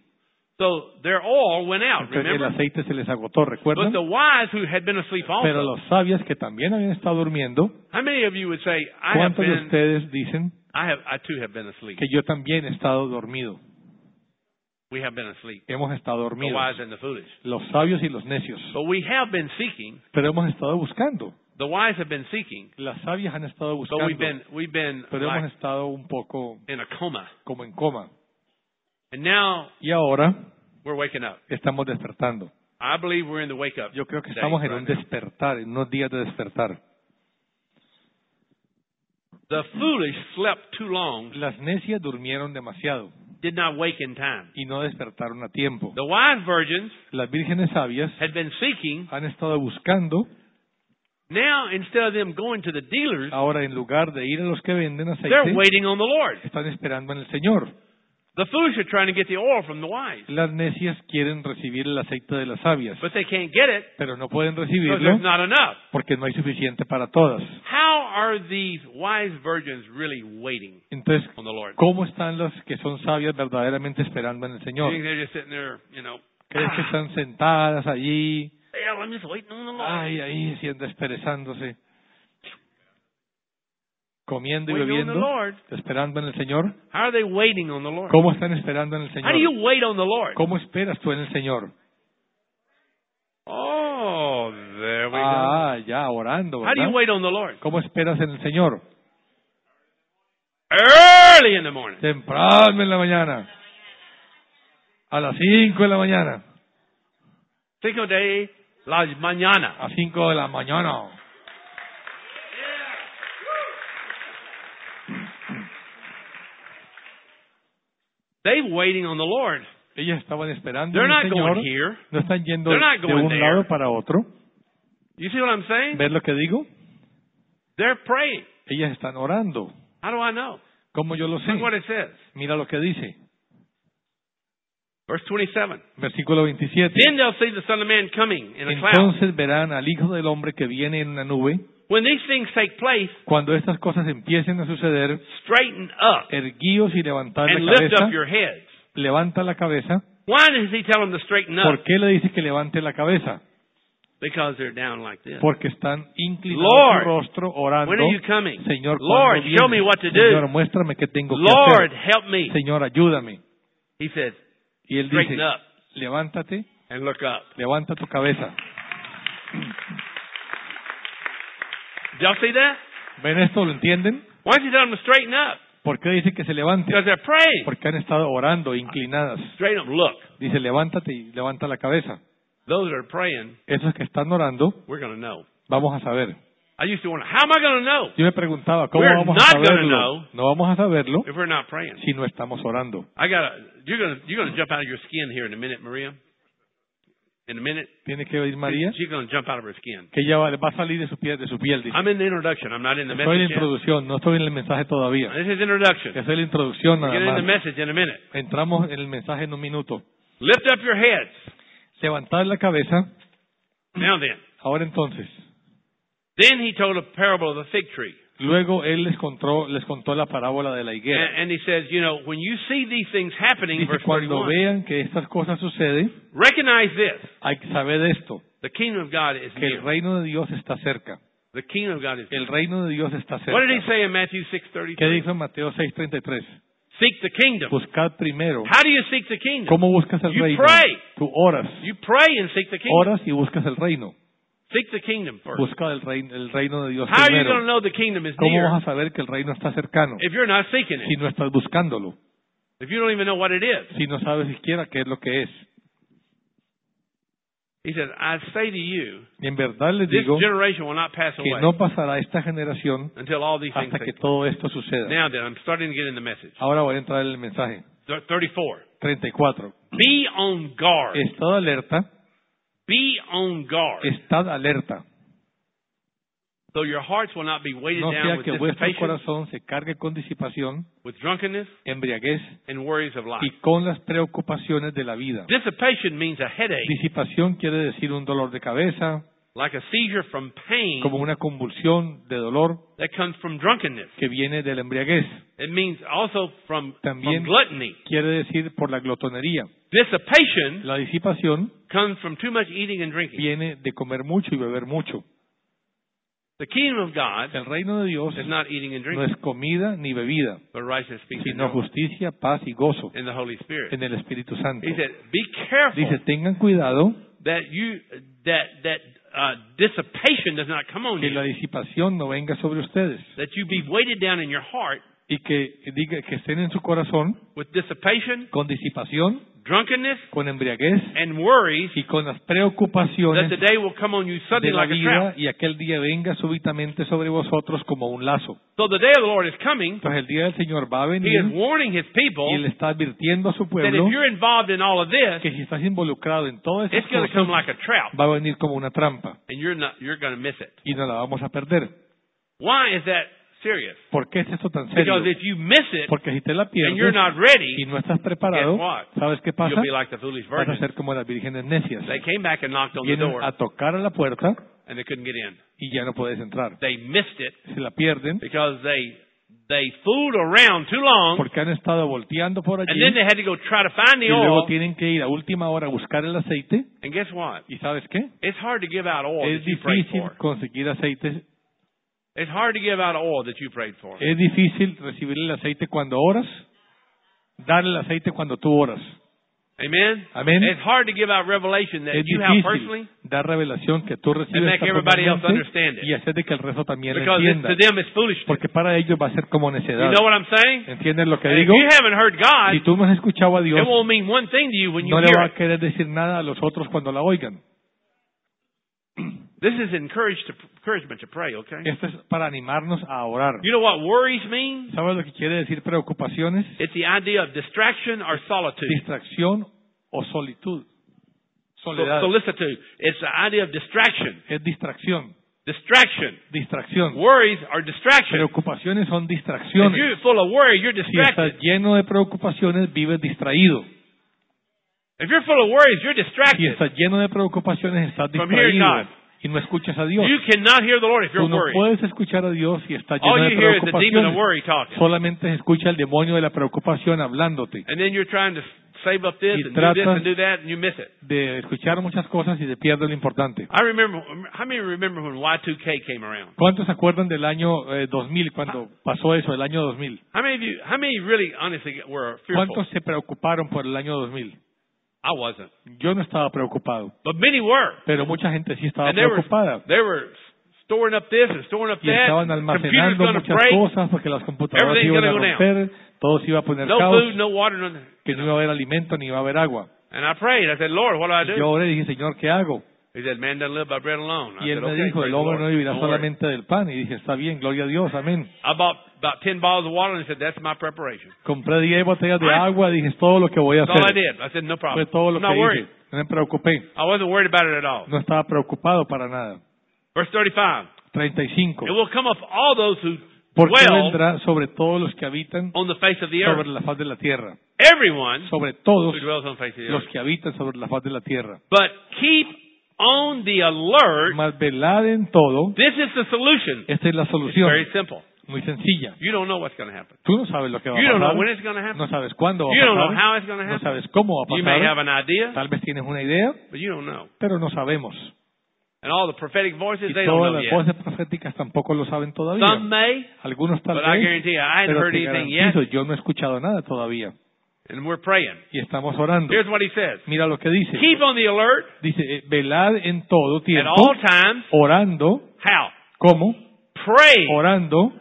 So their oil went out, Entonces el remember? aceite se les agotó, But ¿recuerdan? the wise who had been asleep Pero also. los sabios que también habían estado durmiendo, How many of you would say, I have ¿cuántos de been, ustedes dicen I have, I too have been asleep? que yo también he estado dormido? we have been asleep. Hemos estado The dormidos, wise and the foolish. los sabios y los necios. But we have been seeking. Pero hemos estado buscando. The wise have been seeking. Las sabias han estado But buscando, we've been we've been pero hemos like estado un poco in a coma. como en coma. And now Y ahora we're waking up. estamos despertando. I believe we're in the wake up. Yo creo que stage estamos en right un now. despertar, en unos días de despertar. The foolish slept too long, Las necias durmieron demasiado did not wake in time. y no despertaron a tiempo. The wise virgins Las vírgenes sabias had been seeking. han estado buscando. Now, instead of them going to the dealers, Ahora, en lugar de ir a los que venden they're aceite, waiting on the Lord. están esperando en el Señor. The foolish are trying to get the oil from the wise, Las necias quieren recibir el aceite de las sabias, but they can't get it pero no pueden because recibirlo there's not enough. porque no hay suficiente para todas. How are these wise virgins really waiting Entonces, on the Lord? ¿cómo están las que son sabias verdaderamente esperando en el You Señor? think they're just sitting there, you know, ¿Crees que ah, están sentadas allí, well, I'm just waiting on the Lord. ay, ahí, siendo desperezándose, comiendo y Waiting on the bebiendo, Lord. esperando en el Señor? How are they waiting on the Lord? ¿Cómo están esperando en el How do you Señor? wait on the Lord? ¿Cómo esperas tú en el Señor? Oh, there we go. Ah, ya, orando, How do you ¿verdad? wait on the Lord? ¿Cómo esperas en el Señor? Early in the morning. Temprano en la mañana. A las cinco de la mañana. Cinco de la mañana. A cinco de la mañana. They waiting on the Lord. Ellas estaban esperando They're en not el going Señor. here. No están yendo They're not de going un there. lado para otro. You see what I'm saying? ¿Ves lo que digo? They're praying. Ellas están orando. How do I know? ¿Cómo yo lo sé? Look what it says. Mira lo que dice. Verse twenty-seven. Versículo veintisiete. Then they'll see the Son of Man coming in a cloud. Entonces verán al Hijo del Hombre que viene en una nube. When these things take place, Cuando estas cosas empiecen a suceder, straighten up erguíos y levantad and la lift cabeza. up your heads. Levanta la cabeza. Why does he tell them to straighten up? ¿Por qué le dice que levante la cabeza? Because they're down like this. Porque están inclinados Lord, su rostro orando. when are you coming? Señor, Lord, ¿cuándo show me vienes? what to do. Señor, muéstrame qué tengo que Lord, hacer. help me. Señor, ayúdame. He says, Y él straighten dice, up levántate, and look up. levanta tu cabeza. Did y'all see that? ¿Ven esto? ¿Lo entienden? Why does he tell them to straighten up? ¿Por qué dice que se levante? Because they're praying. Porque han estado orando, inclinadas. Straighten up, look. Dice, levántate y levanta la cabeza. Those that are praying, Esos que están orando, we're going to know. vamos a saber. I used to wonder, how am I going to know Yo me preguntaba, ¿cómo We're vamos a not gonna saberlo? know. No vamos a saberlo if we're not praying? si no estamos orando. I got you're going to you're going to jump out of your skin here in a minute, Maria. In a minute. Tiene que oír María She's going to jump out of her skin. que ella va, va a salir de su piel, de su piel. Dice. I'm in the introduction. I'm not in the Estoy en la message yet. introducción, no estoy en el mensaje todavía. This is introduction. Esa es la introducción We'll nada get in the más. message in a minute. Entramos en el mensaje en un minuto. Lift up your heads. Levantad la cabeza. Now then. Ahora entonces. Then he told a parable of the fig tree. Luego él les contó, les contó la parábola de la higuera. And, and he says, you know, when you see these things happening, Dice, verse cuando thirty-one, vean que estas cosas suceden, recognize this. hay que saber de esto, The kingdom of God is que el near. reino de Dios está cerca. The kingdom of God is near. El reino de Dios está What did he cerca. say in Matthew six ¿Qué thirty-three? dijo en Mateo seis treinta y tres? Seek the kingdom. Buscad primero. How do you seek the kingdom? ¿Cómo buscas el You reino? pray. Tú oras. You pray and seek the kingdom. Oras y buscas el reino. Seek the kingdom first. Busca el reino, el reino de Dios How are you going to primero. know the kingdom is ¿Cómo near vas a saber que el reino está cercano if you're not seeking si it? no estás buscándolo? If you don't even know what it is? Si no sabes siquiera qué es lo que es. He says, I say to you, Y en verdad les this digo generation will not pass que away no pasará esta generación until all these things hasta que take place. todo esto suceda. Now then, I'm starting to get in the message. Ahora voy a entrar en el mensaje. Th- thirty-four. treinta y cuatro. Be on guard. Estad alerta, Be on guard. estad alerta. So your hearts will not be weighted No down sea with que vuestro dissipation, corazón se cargue con disipación, with drunkenness, embriaguez and worries of life. y con las preocupaciones de la vida. Dissipation means a headache, Disipación quiere decir un dolor de cabeza, like a seizure from pain como una convulsión de dolor that comes from drunkenness. que viene de la embriaguez. It means also from, También from gluttony. quiere decir por la glotonería. Dissipation La disipación comes from too much eating and drinking. viene de comer mucho y beber mucho. The kingdom of God El reino de Dios is not eating and no drinking, es comida ni bebida, but righteousness, peace, and sino joy justicia, paz y gozo in the Holy Spirit. en el Espíritu Santo. He said, be careful Dice, tengan cuidado that you that that uh, dissipation does not come on que la you, disipación no venga sobre ustedes that you be weighted down in your heart y que diga que estén en su corazón with dissipation, con disipación, drunkenness, con embriaguez and worries, y con las that preocupaciones the day will come on you de suddenly la like a trap. vida y aquel día venga súbitamente sobre vosotros como un lazo. So the day of the Lord is coming. Entonces el día del Señor va a He is venir warning His y people Él está advirtiendo a su that pueblo if you're involved in all of this, que si estás involucrado en todo eso, it's going to come like a trap, va a venir como una trampa and you're not you're going to miss it. y no la vamos a perder. Why is that serious? ¿Por qué es esto tan serio? Because if you miss it Porque si te la and you're pierdes not y ready, no estás preparado, guess what? ¿sabes qué pasa? you'll be like the foolish Vas a virgins. ser como las vírgenes necias. They came back and knocked on the Vienen door, a tocar a la puerta and they couldn't get in. y ya no puedes entrar. They missed it Se la pierden because they they fooled around too long, porque han estado volteando por and allí then they had to go try to find y the luego oil. tienen que ir a última hora a buscar el aceite. And guess what? ¿Y sabes qué? It's hard to give out oil Es that you prayed difícil for. conseguir aceite. It's hard to give out oil that you prayed for. Es difícil recibir el aceite cuando oras, dar el aceite cuando tú oras. Amen? Amén. It's hard to give out revelation that Es you have difícil personally dar revelación que tú recibes and make everybody else personalmente understand it. y hacer de que el resto también lo Because it, entienda. to them it's foolishness. Porque para ellos va a ser como You necedad. know what I'm saying? ¿Entiendes lo que And if digo? you haven't heard God, Si tú no has escuchado a Dios, it won't mean one thing to you when you no le hear va it. a querer decir nada a los otros cuando la oigan. This is encourage to, encouragement to pray, okay? Esto es para animarnos a orar. You know what worries mean? ¿Sabes lo que quiere decir preocupaciones? It's the idea of distraction or solitude. Distracción o solitud. So- Soledad. solicitude. It's the idea of distraction. Es distracción. Distraction. Distracción. Worries are distraction. Preocupaciones son If distracciones. you're full of worry, you're Si estás distracted. lleno de preocupaciones, vives distraído. If you're full of worries, you're Si distracted. estás lleno de preocupaciones, estás From hearing distraído God. y no escuchas a Dios. You cannot hear the Lord if Tú you're no worried. puedes escuchar a Dios si estás lleno All de you hear is the demon of preocupaciones. worry talking. Solamente se escucha el demonio de la preocupación hablándote. And then you're trying to save up this Y and do this tratas- and do that, and you miss it. De escuchar muchas cosas y te pierdes lo importante. I remember, how many remember when Y two K came around? ¿Cuántos se acuerdan del año eh, dos mil, cuando pasó eso, el año dos mil? How many of you, how many really honestly were fearful? ¿Cuántos se preocuparon por el año dos mil? I wasn't. Yo no estaba preocupado, But many were. pero mucha gente sí estaba And they were, preocupada. they were storing up this and storing up Y that. estaban Computer's almacenando going to muchas break. cosas porque las computadoras Everything's iban a gonna go romper, todo se iba a poner No caos, food, no water, nothing. que no iba a haber alimento ni iba a haber agua. And I prayed. I said, Lord, what do I Y do? yo oré y dije, Señor, ¿qué hago? He said, man doesn't live by bread alone. I Y él said, me okay, dijo, praise el the hombre Lord. no vivirá Don't worry. solamente del pan. Y dije, está bien, gloria a Dios, amén. I bought about ten bottles of water and he said, that's my preparation. Compré diez botellas de I- agua, dije, es todo lo que voy a That's all I hacer. did. I said, no Fue problem. todo lo I'm que not worried. hice. No me preocupé, I wasn't worried about it at all. no estaba preocupado para nada. Verse thirty-five. treinta y cinco. It will come of all those who Porque dwell vendrá sobre todos los que habitan on the face of the earth. sobre la faz de la tierra. Everyone Sobre todos who dwells on the face of the los earth. que habitan sobre la faz de la tierra. But keep on the alert. Mas velad en todo. This is the solution. Esta es la It's solución. very simple. Muy sencilla. You don't know what's going to happen. Tú no sabes lo que va You a don't know pasar. when it's going to happen. No sabes cuándo va You a don't know pasar. how it's going to No happen. sabes cómo va a You may have pasar. an idea, Tal vez tienes una idea, but you don't know. pero no sabemos. And all the prophetic voices, Y they don't todas know las yet. voces proféticas tampoco lo saben todavía. Some may, Algunos tal but I vez, guarantee you, I hadn't pero heard te anything yet. garantizo, yo no he escuchado nada todavía. And we're praying. Y estamos orando. Here's what he says. Mira lo que dice. Keep on the alert Dice, eh, velad en todo at tiempo, all times. orando. How? ¿Cómo? Pray. Orando,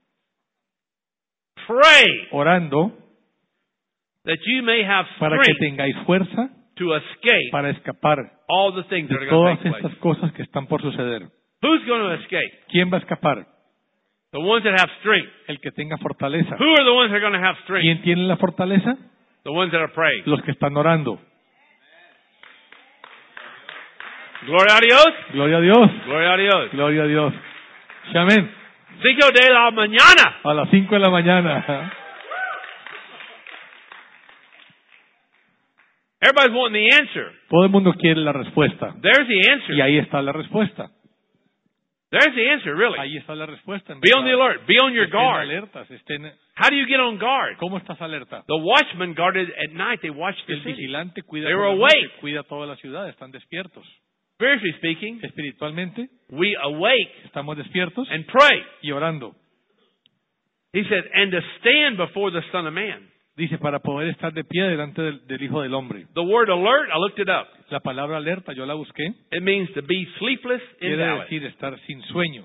Pray orando, that you may have para que strength tengáis fuerza to escape para escapar all the things that de are going todas to take estas place. cosas que están por suceder. Who's going to escape? ¿Quién va a escapar? The ones that have strength. El que tenga fortaleza. Who are the ones that are going to have strength? ¿Quién tiene la fortaleza? The ones that are praying. Los que están orando. Gloria a Dios. Gloria a Dios. Gloria a Dios. Gloria a Dios. Sí, amén. Cinco de la mañana. A las cinco de la mañana. Everybody's wanting the answer. Todo el mundo quiere la respuesta. There's the answer. Y ahí está la respuesta. There's the answer, really. Ahí está la respuesta. en Be on the verdad. alert. Be on your Estén guard. alertas. Estén... How do you get on guard? ¿Cómo estás alerta? The watchman guarded at night. They watched the El city. vigilante cuida They por were la noche, awake. cuida toda la ciudad, están despiertos. Spiritually speaking, Espiritualmente, we awake estamos despiertos and pray. y orando. He said, and to stand before the Son of Man. Dice, para poder estar de pie delante del, del Hijo del Hombre. The word alert, I looked it up. La palabra alerta, yo la busqué, It means to be sleepless in quiere Dallas. decir estar sin sueño.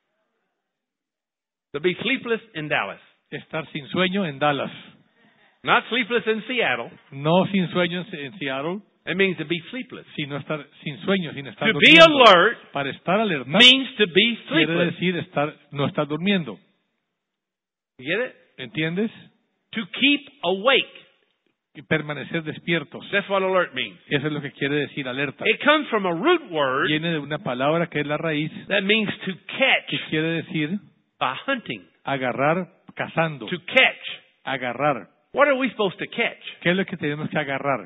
To be sleepless in Dallas. Estar sin sueño en Dallas. Not sleepless in Seattle. No sin sueño en, en Seattle, It means to be sleepless. sino estar sin sueño, sin estar To be durmiendo. alert Para estar alerta means to be quiere sleepless. decir estar, no estar durmiendo. You get it? ¿Entiendes? To keep awake. Y permanecer despiertos. That's what alert means. Eso es lo que quiere decir alerta. It comes from a root word Viene de una palabra que es la raíz, that means to que catch quiere decir by hunting. agarrar, cazando, To catch. agarrar. What are we supposed to catch? ¿Qué es lo que tenemos que agarrar?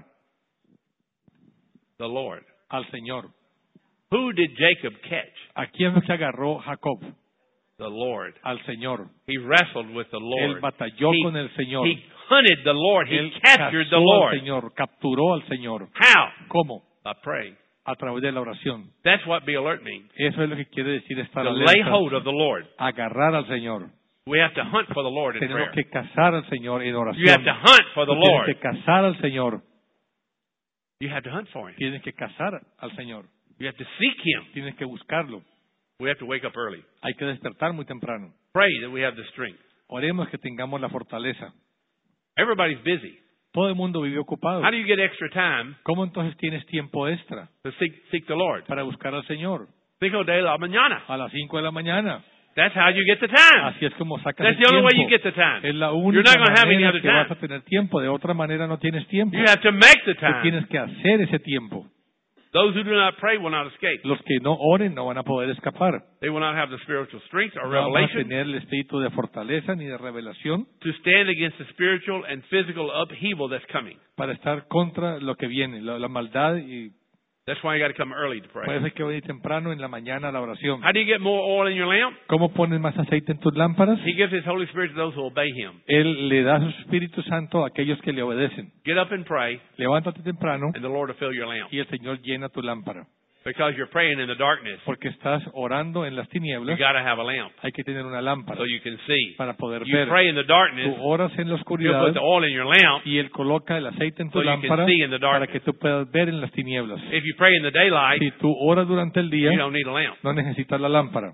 The Lord. Al Señor. Who did Jacob catch? ¿A quién fue que agarró Jacob? The Lord. Al Señor. He wrestled with the Lord. Él batalló He- con el Señor. He hunted the Lord. He Él captured the cazó al Lord. Señor, capturó al Señor. How? ¿Cómo? By praying. A través de la oración. That's what be alert means. Eso es lo que quiere decir estar To lay alerta. hold of the Lord. Agarrar al Señor. We have to hunt for the Lord in Tenemos prayer. que cazar al Señor en You have oración. to hunt for the Tú tienes Lord. que cazar al Señor. You have to hunt for Him. Tienes que cazar al Señor. You have to seek Him. Tienes que buscarlo. We have to wake up early. Hay que despertar muy temprano. Pray that we have the strength. Oremos que tengamos la fortaleza. Everybody's busy. Todo el mundo vive ocupado. How do you get extra time ¿Cómo entonces tienes tiempo extra to seek, seek the Lord? para buscar al Señor? Cinco de la mañana. A las cinco de la mañana. That's how you get the time. Así es como sacas That's el the only way you tiempo. get the time. Es la You're única not going to have any manera other que vas a time. tener tiempo. De otra manera no tienes tiempo. You have to make the Tú time. tienes que hacer ese tiempo. Those who do not pray will not escape. Los que no oren no van a poder escapar. They will not have the spiritual strength or No van a revelation tener el espíritu de fortaleza ni de revelación to stand against the spiritual and physical upheaval that's coming. para estar contra lo que viene, la, la maldad. Y That's why you got to come early to por pray. eso hay que venir temprano en la mañana a la oración. How do you get more oil in your lamp? ¿Cómo pones más aceite en tus lámparas? He gives His Holy Spirit to those who obey Him. Él le da su Espíritu Santo a aquellos que le obedecen. Get up and pray, Levántate temprano and the Lord will fill your lamp. y el Señor llena tu lámpara. Because you're praying in the darkness, Porque estás orando en las you tinieblas, got to have a lamp hay que tener una lámpara so you can see. para poder You ver. pray in the darkness, Tú oras en la He'll oscuridad put the oil in your lamp. y Él coloca el aceite en tu So you can lámpara see in the para darkness. que tú puedas ver en las tinieblas. If you pray in the daylight, Si tú oras durante el día, you don't need a lamp. no necesitas la lámpara.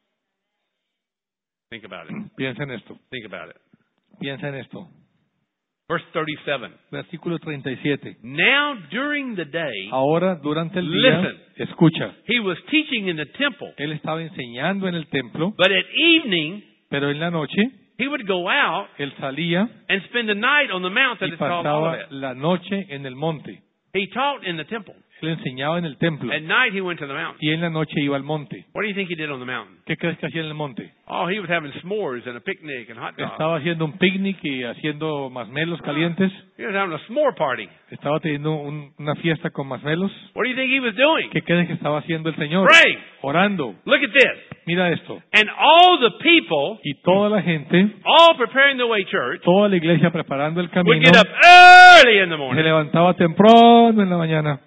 Think about it. Piensa en esto. Think about it. Piensa en esto. Verse thirty-seven. Versículo treinta y siete. Now during the day, Ahora, durante el día, Listen. escucha. he was teaching in the temple. Él estaba enseñando en el templo, But at evening, pero en la noche, he would go out él salía and spend the night on the mount that y is called pasaba Olivet. la noche en el monte. He taught in the temple. Él enseñaba en el templo At night, he went to the mountain. y en la noche iba al monte. What do you think he did on the mountain? ¿Qué crees que hacía en el monte? Oh, he was having s'mores and a picnic and hot dogs. Estaba haciendo un picnic y haciendo masmelos calientes. He was having a s'more party. Estaba teniendo un- una fiesta con masmelos. What do you think he was doing? ¿Qué crees que estaba haciendo el Señor? Praying. Orando. Look at this. Mira esto. And all the people, Y toda la gente, all preparing the way church, toda la iglesia preparando el would camino, get up early in the se morning. levantaba temprano en la mañana.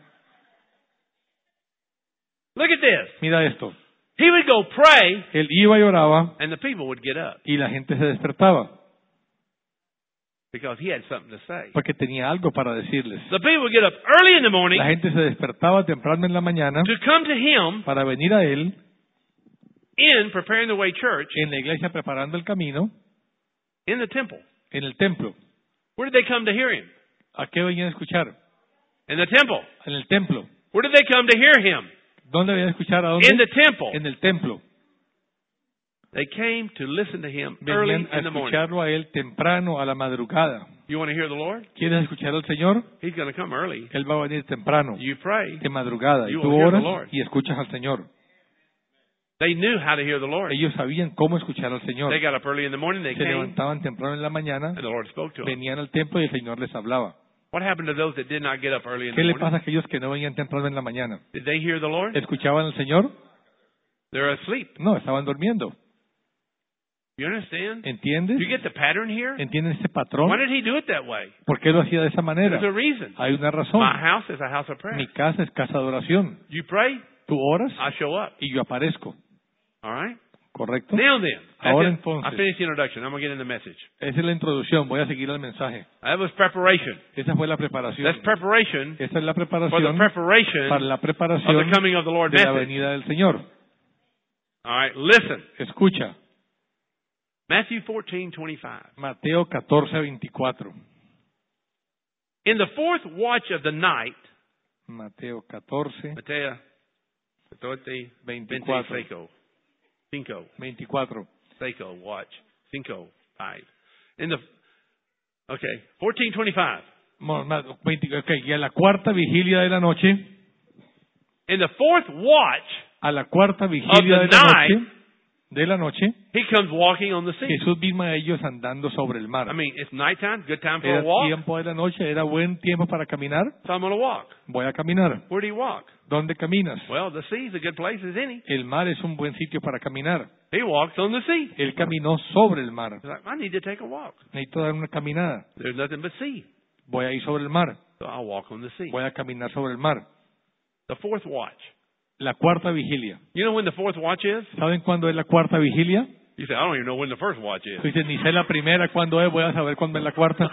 Look at this. Mira esto. He would go pray, Él iba y oraba and the people would get up y la gente se despertaba because he had something to say. porque tenía algo para decirles. The people would get up early in the morning La gente se despertaba temprano en la mañana to come to him para venir a Él in preparing the way church en la iglesia preparando el camino in the temple. en el templo. Where did they come to hear him? ¿A qué venían a escuchar? In the temple. En el templo. Where did they come to hear him? ¿Dónde venían a escuchar? ¿A In dónde? the temple. En el templo. They came to listen to him early Venían a in the morning. escucharlo a Él temprano, a la madrugada. You want to hear the Lord? ¿Quieres escuchar al Señor? He's going to come early. Él va a venir temprano, You pray. de madrugada. Y You tú will hear the oras Lord. y escuchas al Señor. They knew how to hear the Lord. Ellos sabían cómo escuchar al Señor. They got up early in the morning. They Se came, levantaban temprano en la mañana, and the Lord spoke to them. venían al templo y el Señor les hablaba. What happened to those that did not get up early in ¿Qué the le morning? pasa a aquellos que no venían temprano en la mañana? Did they hear the Lord? ¿Escuchaban al Señor? They're asleep. No, estaban durmiendo. You understand? ¿Entiendes? You get the pattern here? ¿Entienden ese Why patrón? did he do it that way? ¿Por qué lo hacía de esa manera? There's a reason. Hay una razón. My house is a house of prayer. Mi casa es casa de oración. You pray, tú oras I show up. y yo aparezco. All right? ¿Correcto? Now then. That's Ahora it. entonces. I finished the introduction. I'm going to get in the message. Esa es la introducción. Voy a seguir el mensaje. That was preparation. Esa fue la preparación. That's preparation Esta es la for the preparación preparation para la of preparación the coming of the Lord de la message. venida del Señor. All right, listen. Escucha. Matthew fourteen twenty-five. Mateo catorce veinticuatro. In the fourth watch of the night, Mateo catorce Mateo catorce veinticuatro. veinticinco. Cinco. veinticuatro. Cinco watch. Cinco five. In the okay, fourteen twenty-five. Mo- ma- veinte ok, y a la cuarta vigilia de la noche, In the fourth watch, a la cuarta vigilia Of de the la night. noche, de la noche, he comes walking on the sea. Jesús vino a ellos andando sobre el mar. I mean, it's nighttime, good time for Era a walk. tiempo de la noche, era buen tiempo para caminar. So I'm going to walk. Voy a caminar. Where do you walk? ¿Dónde caminas? Well, the sea's a good place as any. El mar es un buen sitio para caminar. He walks on the sea. Él caminó sobre el mar. He's like, I need to take a walk. Necesito dar una caminada. There's nothing but sea. Voy a ir sobre el mar. So I'll walk on the sea. Voy a caminar sobre el mar. The fourth watch. La cuarta vigilia. You know when the fourth watch is? ¿Saben cuándo es la cuarta vigilia? You say, I don't even know when the first watch is. Tú dices, ni sé la primera cuándo es, voy a saber cuándo es la cuarta.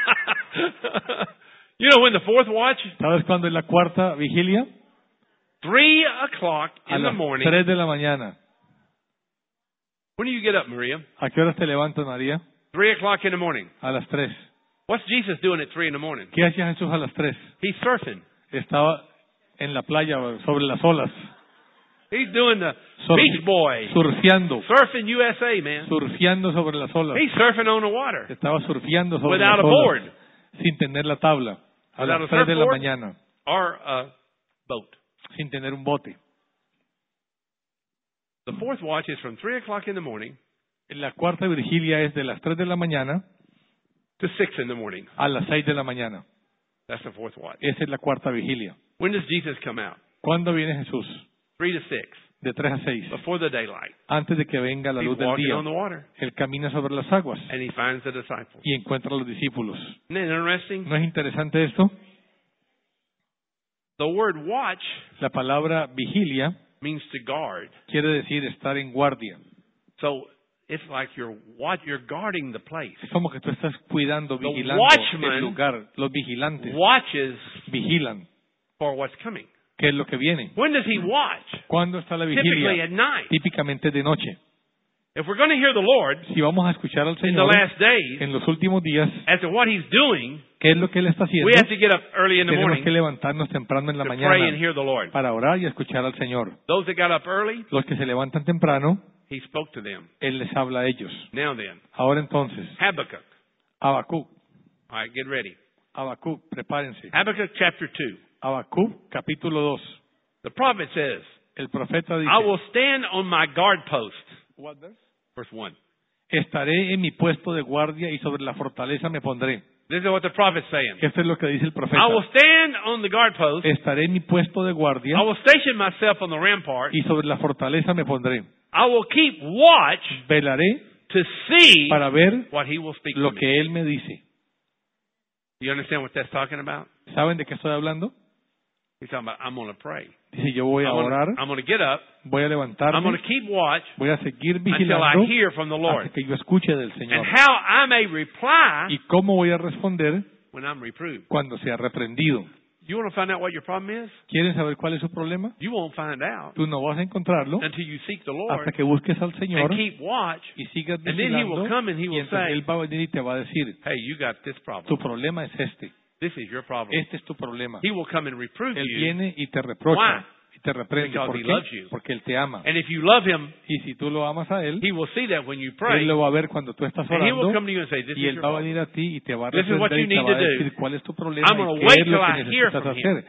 You know when the fourth watch? ¿Sabes cuándo es la cuarta vigilia? Three o'clock A in the las morning. tres de la mañana. When do you get up, Maria? ¿A qué horas te levantas, María? Three o'clock in the morning. A las tres. What's Jesus doing at three in the morning? ¿Qué hacía Jesús a las tres? He's surfing. Estaba en la playa sobre las olas, He's doing the Sur- Beach Boy. surfeando, Surfing U S A, man. surfeando sobre las olas. He's surfing on the water. Estaba surfeando sobre Without las a board. olas sin tener la tabla. A Without las a tres de la surfboard? mañana, Or a boat. sin tener un bote. The fourth watch is from three o'clock in the morning La cuarta vigilia es de las tres de la mañana to six in the morning. a las seis de la mañana. That's the fourth watch. Esa es la cuarta vigilia. When does Jesus come out? ¿Cuándo viene Jesús? Three to six. De tres a seis. Before the daylight. Antes de que venga la He's luz del walking día. on the water. Él camina sobre las aguas And he finds the disciples. y encuentra a los discípulos. Isn't that interesting? ¿No es interesante esto? The word watch La palabra vigilia means to guard. quiere decir estar en guardia. So it's like you're watch, you're guarding the place. Es como que tú estás cuidando, The vigilando watchman el lugar. Los vigilantes Watches vigilan for what's coming. qué es lo que viene. When does he watch? ¿Cuándo está la Typically vigilia? at night. Típicamente de noche. If we're going to hear the Lord Si vamos a escuchar al in the Señor last days en los últimos días, as to what he's doing, ¿qué es lo que Él está haciendo? we have to get up early in the Tenemos morning que levantarnos temprano en la to pray and mañana hear the Lord. para orar y escuchar al Señor. Those that got up early, Los que se levantan temprano, he spoke to them. Él les habla a ellos. Now then, Ahora entonces, Habakkuk. Habacuc, All right, get ready. Habacuc, prepárense. Habakkuk chapter two. Habacuc, capítulo dos. The prophet says, El profeta dice, I will stand on my guard post. Verse one. estaré en mi puesto de guardia y sobre la fortaleza me pondré. This is what the prophet's saying. Esto es lo que dice el profeta. I will stand on the guard post. Estaré en mi puesto de guardia I will station myself on the rampart. y sobre la fortaleza me pondré. I will keep watch Velaré to see para ver what he will speak to lo me. que Él me dice. You understand what that's talking about? ¿Saben de qué estoy hablando? He's talking about, I'm going to pray. Dice, yo voy a I'm orar, going to get up. voy a I'm going levantarme, to keep watch voy a seguir until I vigilando hear from the Lord. hasta que yo escuche del And Señor. how I may reply ¿Y cómo voy a responder when I'm reproved. cuando sea reprendido? You want to find out what your problem is? ¿Quieren saber cuál es su problema? You won't find out Tú no vas a encontrarlo until you seek the Lord hasta que busques al Señor and keep watch. y sigas And then he will vigilando. come and he Y will entonces say, Él va a venir y te va a decir, hey, you got this tu problem. problema es este, This is your problem. este es tu problema. He will come and reprove Él you. viene y te reprocha Why? y te reprende. Because ¿Por he loves qué? you. Porque Él te ama. And if you love him, Y si tú lo amas a Él, he will see that when you pray. Él lo va a ver cuando tú estás And he will orando come to you and say, this y is Él your va a problem. venir a ti y te va a This is what reprender you y te need va a to do. decir cuál es tu problema I'm gonna y qué wait es lo till que I hear necesitas from hacer.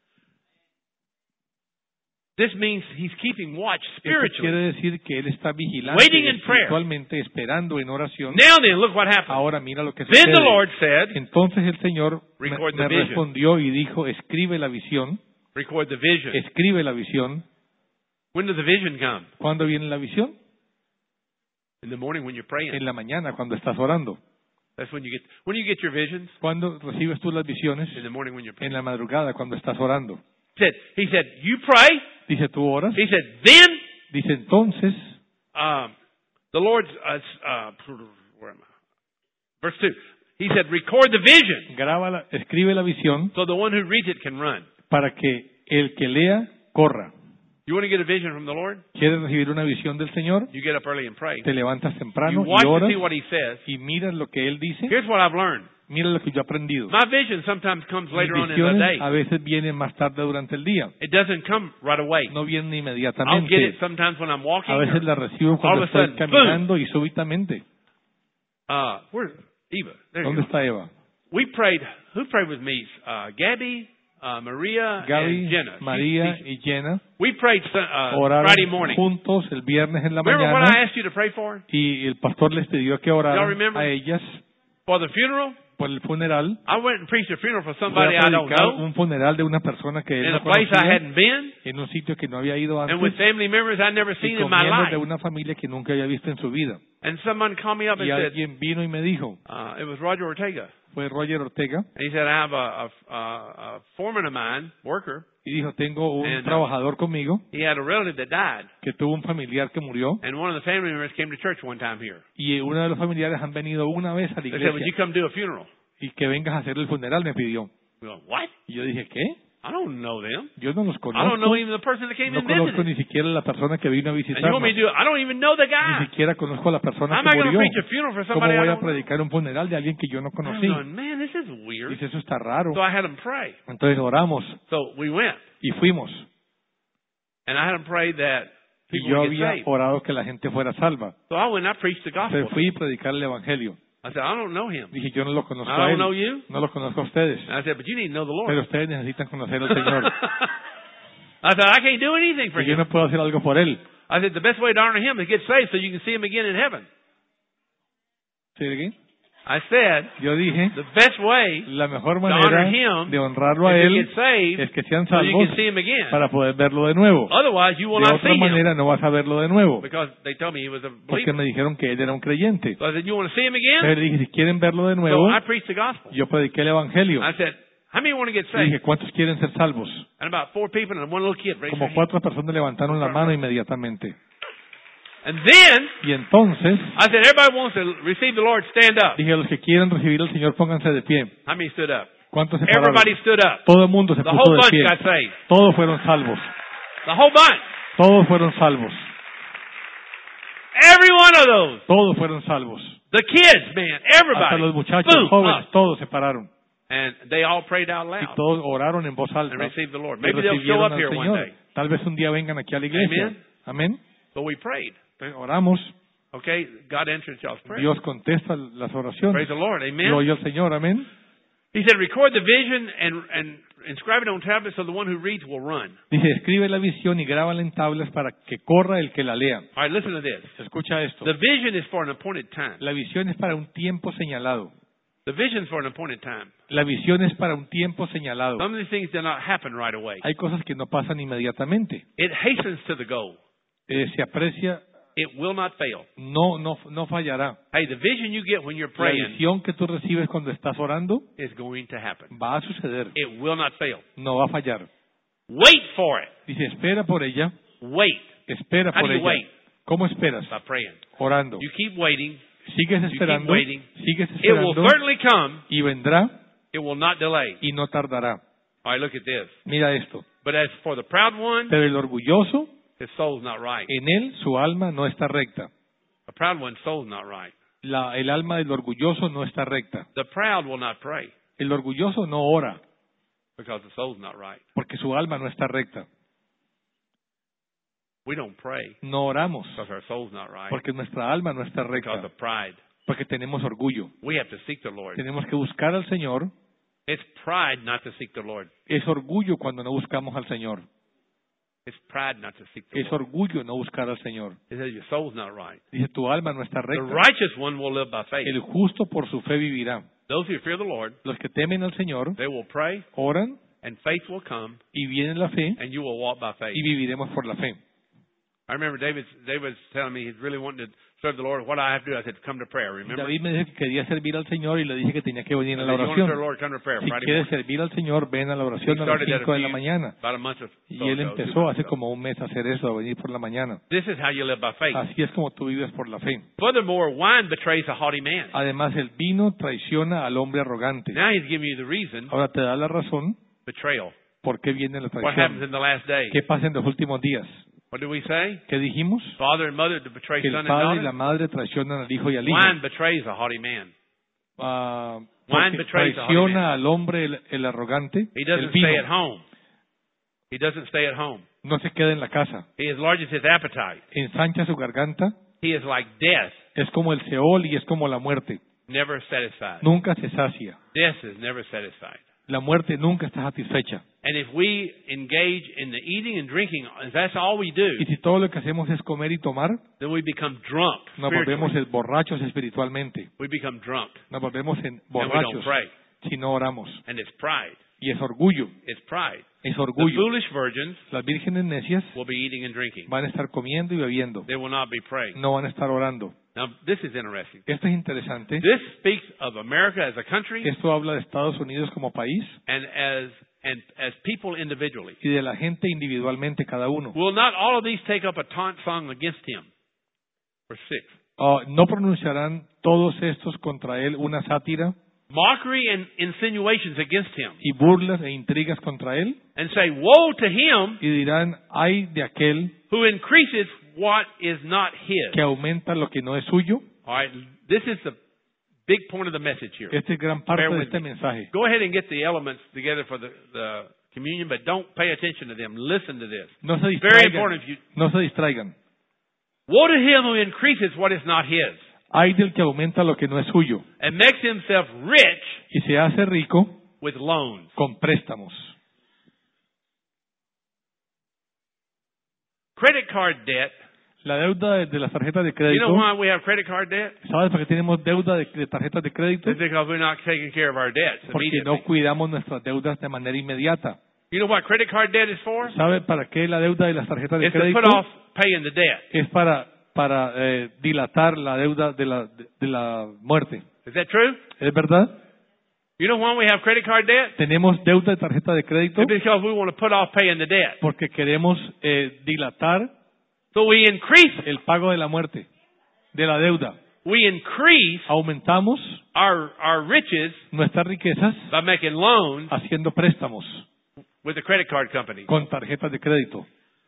This means he's keeping watch Esto quiere spiritually. decir que Él está vigilante Waiting in prayer. espiritualmente, esperando en oración. Now then, look what happened. Ahora mira lo que Then the sucede. Lord said, Entonces el Señor me, Record the me vision. respondió y dijo, escribe la visión, record the vision. escribe la visión. When does the vision come? ¿Cuándo viene la visión? In the morning when you're praying. En la mañana, cuando estás orando. That's when you get, when do you get your visions? ¿Cuándo recibes tú las visiones? In the morning when you're praying. En la madrugada, cuando estás orando. He said, he said, you pray, Dice, ¿tú oras? He said, then, Dice, entonces, um, the Lord's, uh, uh, where am I? Verse two. He said, record the vision grábala, escribe la visión so the one who reads it can run. para que el que lea corra. You want to get a vision from the Lord? ¿Quieres recibir una visión del Señor? You get up early and pray. Te levantas You temprano watch y to oras see what He says. y miras lo que Él dice. Here's what I've learned. Mira lo que yo he aprendido. My vision sometimes comes Mis later on in the visiones day. a veces vienen más tarde durante el día. It doesn't come right away. No vienen I'll get inmediatamente. it sometimes when I'm walking. A veces la recibo cuando all of a estoy sudden, caminando y súbitamente. Uh, where's Eva? There you ¿Dónde go. está Eva? We prayed. Who prayed with me? Uh, Gabby, uh, Maria, and Gaby, Jenna. She- María she- y Jenna we prayed uh, oraron Friday morning. juntos el viernes en la Remember what I mañana asked you to pray for? y el pastor les pidió que Y'all oraran remember? a ellas For the funeral? por el funeral. I went and preached a funeral for Fue somebody a I don't predicar know un funeral de una persona que él in no a place I conocía, hadn't been en un sitio que no había ido and with antes family members I'd never y seen in con my miembros de life. una familia que nunca había visto en su vida. And someone called me up and Y said, alguien vino y me dijo, uh, it was Roger Ortega. fue Roger Ortega, And he said, I have a, a, a, a foreman of mine, worker. y dijo, tengo un And, uh, trabajador conmigo He had a relative that died. que tuvo un familiar que murió And one of the family members came to church one time here. y uno de los familiares han venido una vez a la They said, would you iglesia come do a funeral? y que vengas a hacer el funeral, me pidió. We go, what? Y yo dije, ¿qué? I don't know them. Yo no los I don't know conozco, even the person that came no and conozco ni visited. siquiera la persona que vino a And you want visitarnos, me to do it? I don't even know the ni guy. siquiera conozco a la persona How am que I going to murió. preach a funeral for ¿Cómo somebody I voy a don't know? predicar un funeral de alguien que yo no I'm conocí? going, man, this is weird. Dice, eso está raro. So I had them pray. Entonces oramos So we went. y fuimos. And I had them pray that Y people yo would get había saved. orado que la gente fuera salva. So I went and I preached the Entonces gospel. fui a predicar el evangelio. I said, I don't know him. Dije, yo no lo conozco I a don't él. know you. No lo conozco a ustedes. And I said, but you need to know the Pero Lord. ustedes necesitan conocer al Señor. I said, I can't do anything for Y yo him. no puedo hacer algo por él. I said, the best way to honor him is get saved so you can see him again in heaven. ¿Sí, de qué? I said, Yo dije, the best way la mejor to honor manera him de honrarlo a is to él get saved es que sean so you salvos can see him again. para poder verlo de nuevo. Otherwise, you will De not see otra him manera no vas a verlo de nuevo. because they told me he was a Porque believer. me dijeron que él era un creyente. So I said, you want to see him again? Entonces le dije, si quieren verlo de So nuevo, I preached the gospel. yo prediqué el evangelio. I said, how many want to get Y saved? dije, ¿cuántos quieren ser salvos? And about four people and one little kid raised their Como hand. cuatro personas levantaron la mano inmediatamente. And then Y entonces I said, everybody wants to receive the Lord, stand up. dije, a los que quieren recibir al Señor, pónganse de pie. How many stood up? ¿Cuántos se pararon? Everybody stood up. Todo el mundo se The puso whole de bunch pie. got saved. Todos fueron salvos. The whole bunch. Todos fueron salvos. Every one of those. Todos fueron salvos. The kids, man, Hasta everybody. los muchachos Boom, jóvenes, up. todos se pararon. And they all prayed out Y loud todos oraron en voz alta. and received the Lord. Y Maybe they'll show recibieron up here al one Señor. day. Tal vez un día vengan aquí a la iglesia. Amen. Amén. But we prayed. Entonces, oramos. Okay? God answered y'all's prayer. Dios contesta las Praise oraciones. the Lord. Amen. Gloria al Señor. Amén. He said, record the vision and, and inscribe it on tablets so the one who reads will run. Dice, escribe la visión y grábala en tablas para que corra el que la lea. All right, listen to this. Escucha esto. The vision is for an appointed time. La visión es para un tiempo señalado. The vision is for an appointed time. La visión es para un tiempo señalado. Some of these things do not happen right away. Hay cosas que no pasan inmediatamente. It hastens to the goal. Eh, se aprecia, It will not fail. no, no, no fallará. Hey, the vision you get when you're La praying visión que tú recibes cuando estás orando is going to happen. va a suceder. It will not fail. No va a fallar. Wait for it. Dice, espera por ella. Wait Espera How por do you ella. wait? ¿Cómo esperas? by praying. Orando. You keep waiting. Sigues keep esperando. waiting. Sigues It will esperando. certainly come. Y vendrá It will not delay. y no tardará. All right, look at this. Mira esto. But as for the proud one, Pero el orgulloso, his soul's not right. en él su alma no está recta. The proud one's soul's not right. La, el alma del orgulloso no está recta. The proud will not pray El orgulloso no ora because the soul's not right. porque su alma no está recta. We don't pray No oramos because our soul's not right. porque nuestra alma no está Because recta. of pride. Porque tenemos orgullo. We have to seek the Lord. Tenemos que buscar al Señor. It's pride not to seek the Lord. Es orgullo cuando no buscamos al Señor. It's pride not to seek the Es Lord. orgullo no buscar al Señor. It says your soul's not right. Dice, tu alma no está The recta. righteous one will live by faith. El justo por su fe vivirá. Those who fear the Lord, Los que temen al Señor they will pray, oran and faith will come, y viene la fe and you will walk by faith. y viviremos por la fe. I remember David, David was telling me he's really wanting to serve the Lord. What do I have to do? I said, come to prayer, remember? David me dijo que quería servir al Señor y le dije que tenía que venir a la I said, you want to serve the oración. Lord, come to prayer Si Friday quieres morning. servir al Señor, ven a la He oración a las started that a cinco de la few- mañana. about a month or Y so él ago, two empezó months hace ago. como un mes a hacer eso, a venir por la mañana. This is how you live by faith. Así es como tú vives por la fe. Furthermore, wine betrays a haughty man. Además, el vino traiciona al hombre arrogante. Now he's giving you the reason, Ahora te da la razón betrayal. por qué viene la What happens traición. in the last days? ¿Qué pasa en los últimos días? What do we say? ¿Qué dijimos? Father and mother to betray Que son el and padre y la daughter. madre traicionan al hijo y al hijo. Wine betrays a haughty man. Ah, Wine porque betrays a haughty man. traiciona al hombre el, el arrogante. He El doesn't vino stay at home. He doesn't stay at home. no se queda en la casa. He enlarges his appetite. Ensancha su garganta. He is like death, Es como el Seol y es como la muerte. never satisfied. Nunca se sacia. Death is never satisfied. La muerte nunca está satisfecha. And if we engage in the eating and drinking, if that's all we do, Y si todo lo que hacemos es comer y tomar, then we become drunk. nos volvemos spiritually. el borrachos espiritualmente. We become drunk. Nos volvemos en And we don't borrachos pray. si no oramos. And it's pride. Y es orgullo. It's pride. Es The orgullo. foolish virgins Las vírgenes necias will be eating and drinking. van a estar comiendo y bebiendo. They will not be praying. No van a estar orando. Now, this is interesting. Esto es interesante. This speaks of America as a country Esto habla de Estados Unidos como país and as and as people individually. y de la gente individualmente cada uno. Will not all of these take up a taunt song against him? Verse six. Ah, ¿No pronunciarán todos estos contra él una sátira Mockery and insinuations against him. y burlas e intrigas contra él? And say, woe to him Y dirán, ay de aquel who increases what is not his. que aumenta lo que no es suyo. All right, this is the big point of the message here. Esta es gran parte Bear de with este me. mensaje. Go ahead and get the elements together for the, the communion, but don't pay attention to them. Listen to this. No se Very distraigan. important. If you, No se distraigan. woe to him who increases what is not his, Ay del que aumenta lo que no es suyo and makes himself rich y se hace rico with loans. con préstamos. Credit card debt. La deuda de, de las tarjetas de You crédito. know why we have credit card debt? ¿Sabes por qué tenemos deuda de, de tarjetas de crédito? It's because we're not taking care of our debts Porque immediately. no cuidamos nuestras deudas de manera inmediata. You know what credit card debt is for? ¿Sabe para qué la deuda de las tarjetas de It's to crédito? put off paying the debt. Es para, para eh, dilatar la deuda de la, de, de la muerte. Is that true? ¿Es verdad? You know why we have credit card debt? Tenemos deuda de tarjeta de crédito It's because we want to put off paying the debt. porque queremos eh, dilatar So we increase, el pago de la muerte, de la deuda. we increase Aumentamos our, our riches nuestras riquezas by making loans haciendo préstamos with the credit card company. con tarjetas de crédito.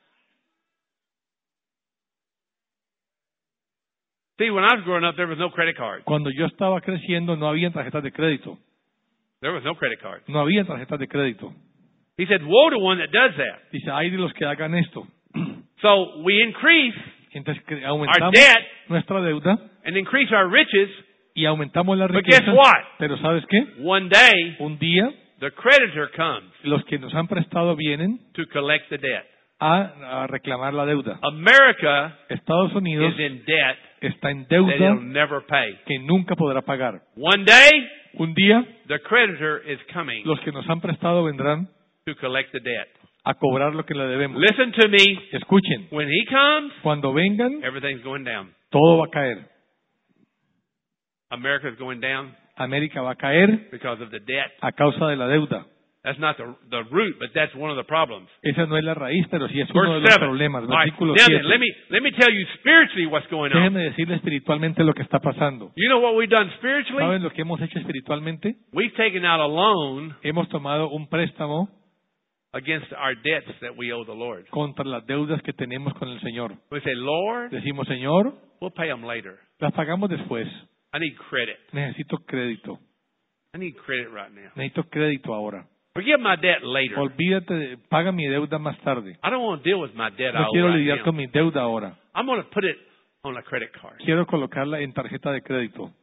See, when I was growing up, there was no credit card. Cuando yo estaba creciendo no había tarjetas de crédito. There was no credit card. No había tarjetas de crédito. He said, woe to one that does that. Dice, hay de los que hagan esto. So we increase Entonces cre- our aumentamos debt nuestra deuda and increase our riches. y aumentamos la But guess riqueza. what? Pero ¿sabes qué? One day, Un día the creditor comes los que nos han prestado vienen to collect the debt. a, a reclamar la deuda. America Estados Unidos is in debt está en that it'll deuda never pay. que nunca podrá pagar. One day, Un día the creditor is coming los que nos han prestado vendrán to collect the debt. a cobrar lo que le debemos. Listen to me. Escuchen, When he comes, cuando vengan, everything's going down. todo va a caer. America's going down América va a caer because of the debt. a causa de la deuda. That's not the, the root, but that's one of the problems. Esa no es la raíz, pero sí es uno de Verse los seven. problemas. All right, Versículo now then, siete. let me, let me tell you spiritually what's going on. Déjenme decirle espiritualmente lo que está pasando. You know what we've done spiritually? ¿Saben lo que hemos hecho espiritualmente? We've taken out a loan Hemos tomado un préstamo against our debts that we owe the Lord. contra las deudas que tenemos con el Señor. We say, Lord, Decimos, Señor, we'll pay them later. las pagamos después. I need credit. Necesito crédito. I need credit right now. Necesito crédito ahora. Forgive my debt later. Olvídate, de- paga mi deuda más tarde. I don't want to deal with my debt No I owe quiero right lidiar now. con mi deuda ahora. I'm going to put it on a credit card. Quiero colocarla en tarjeta de crédito.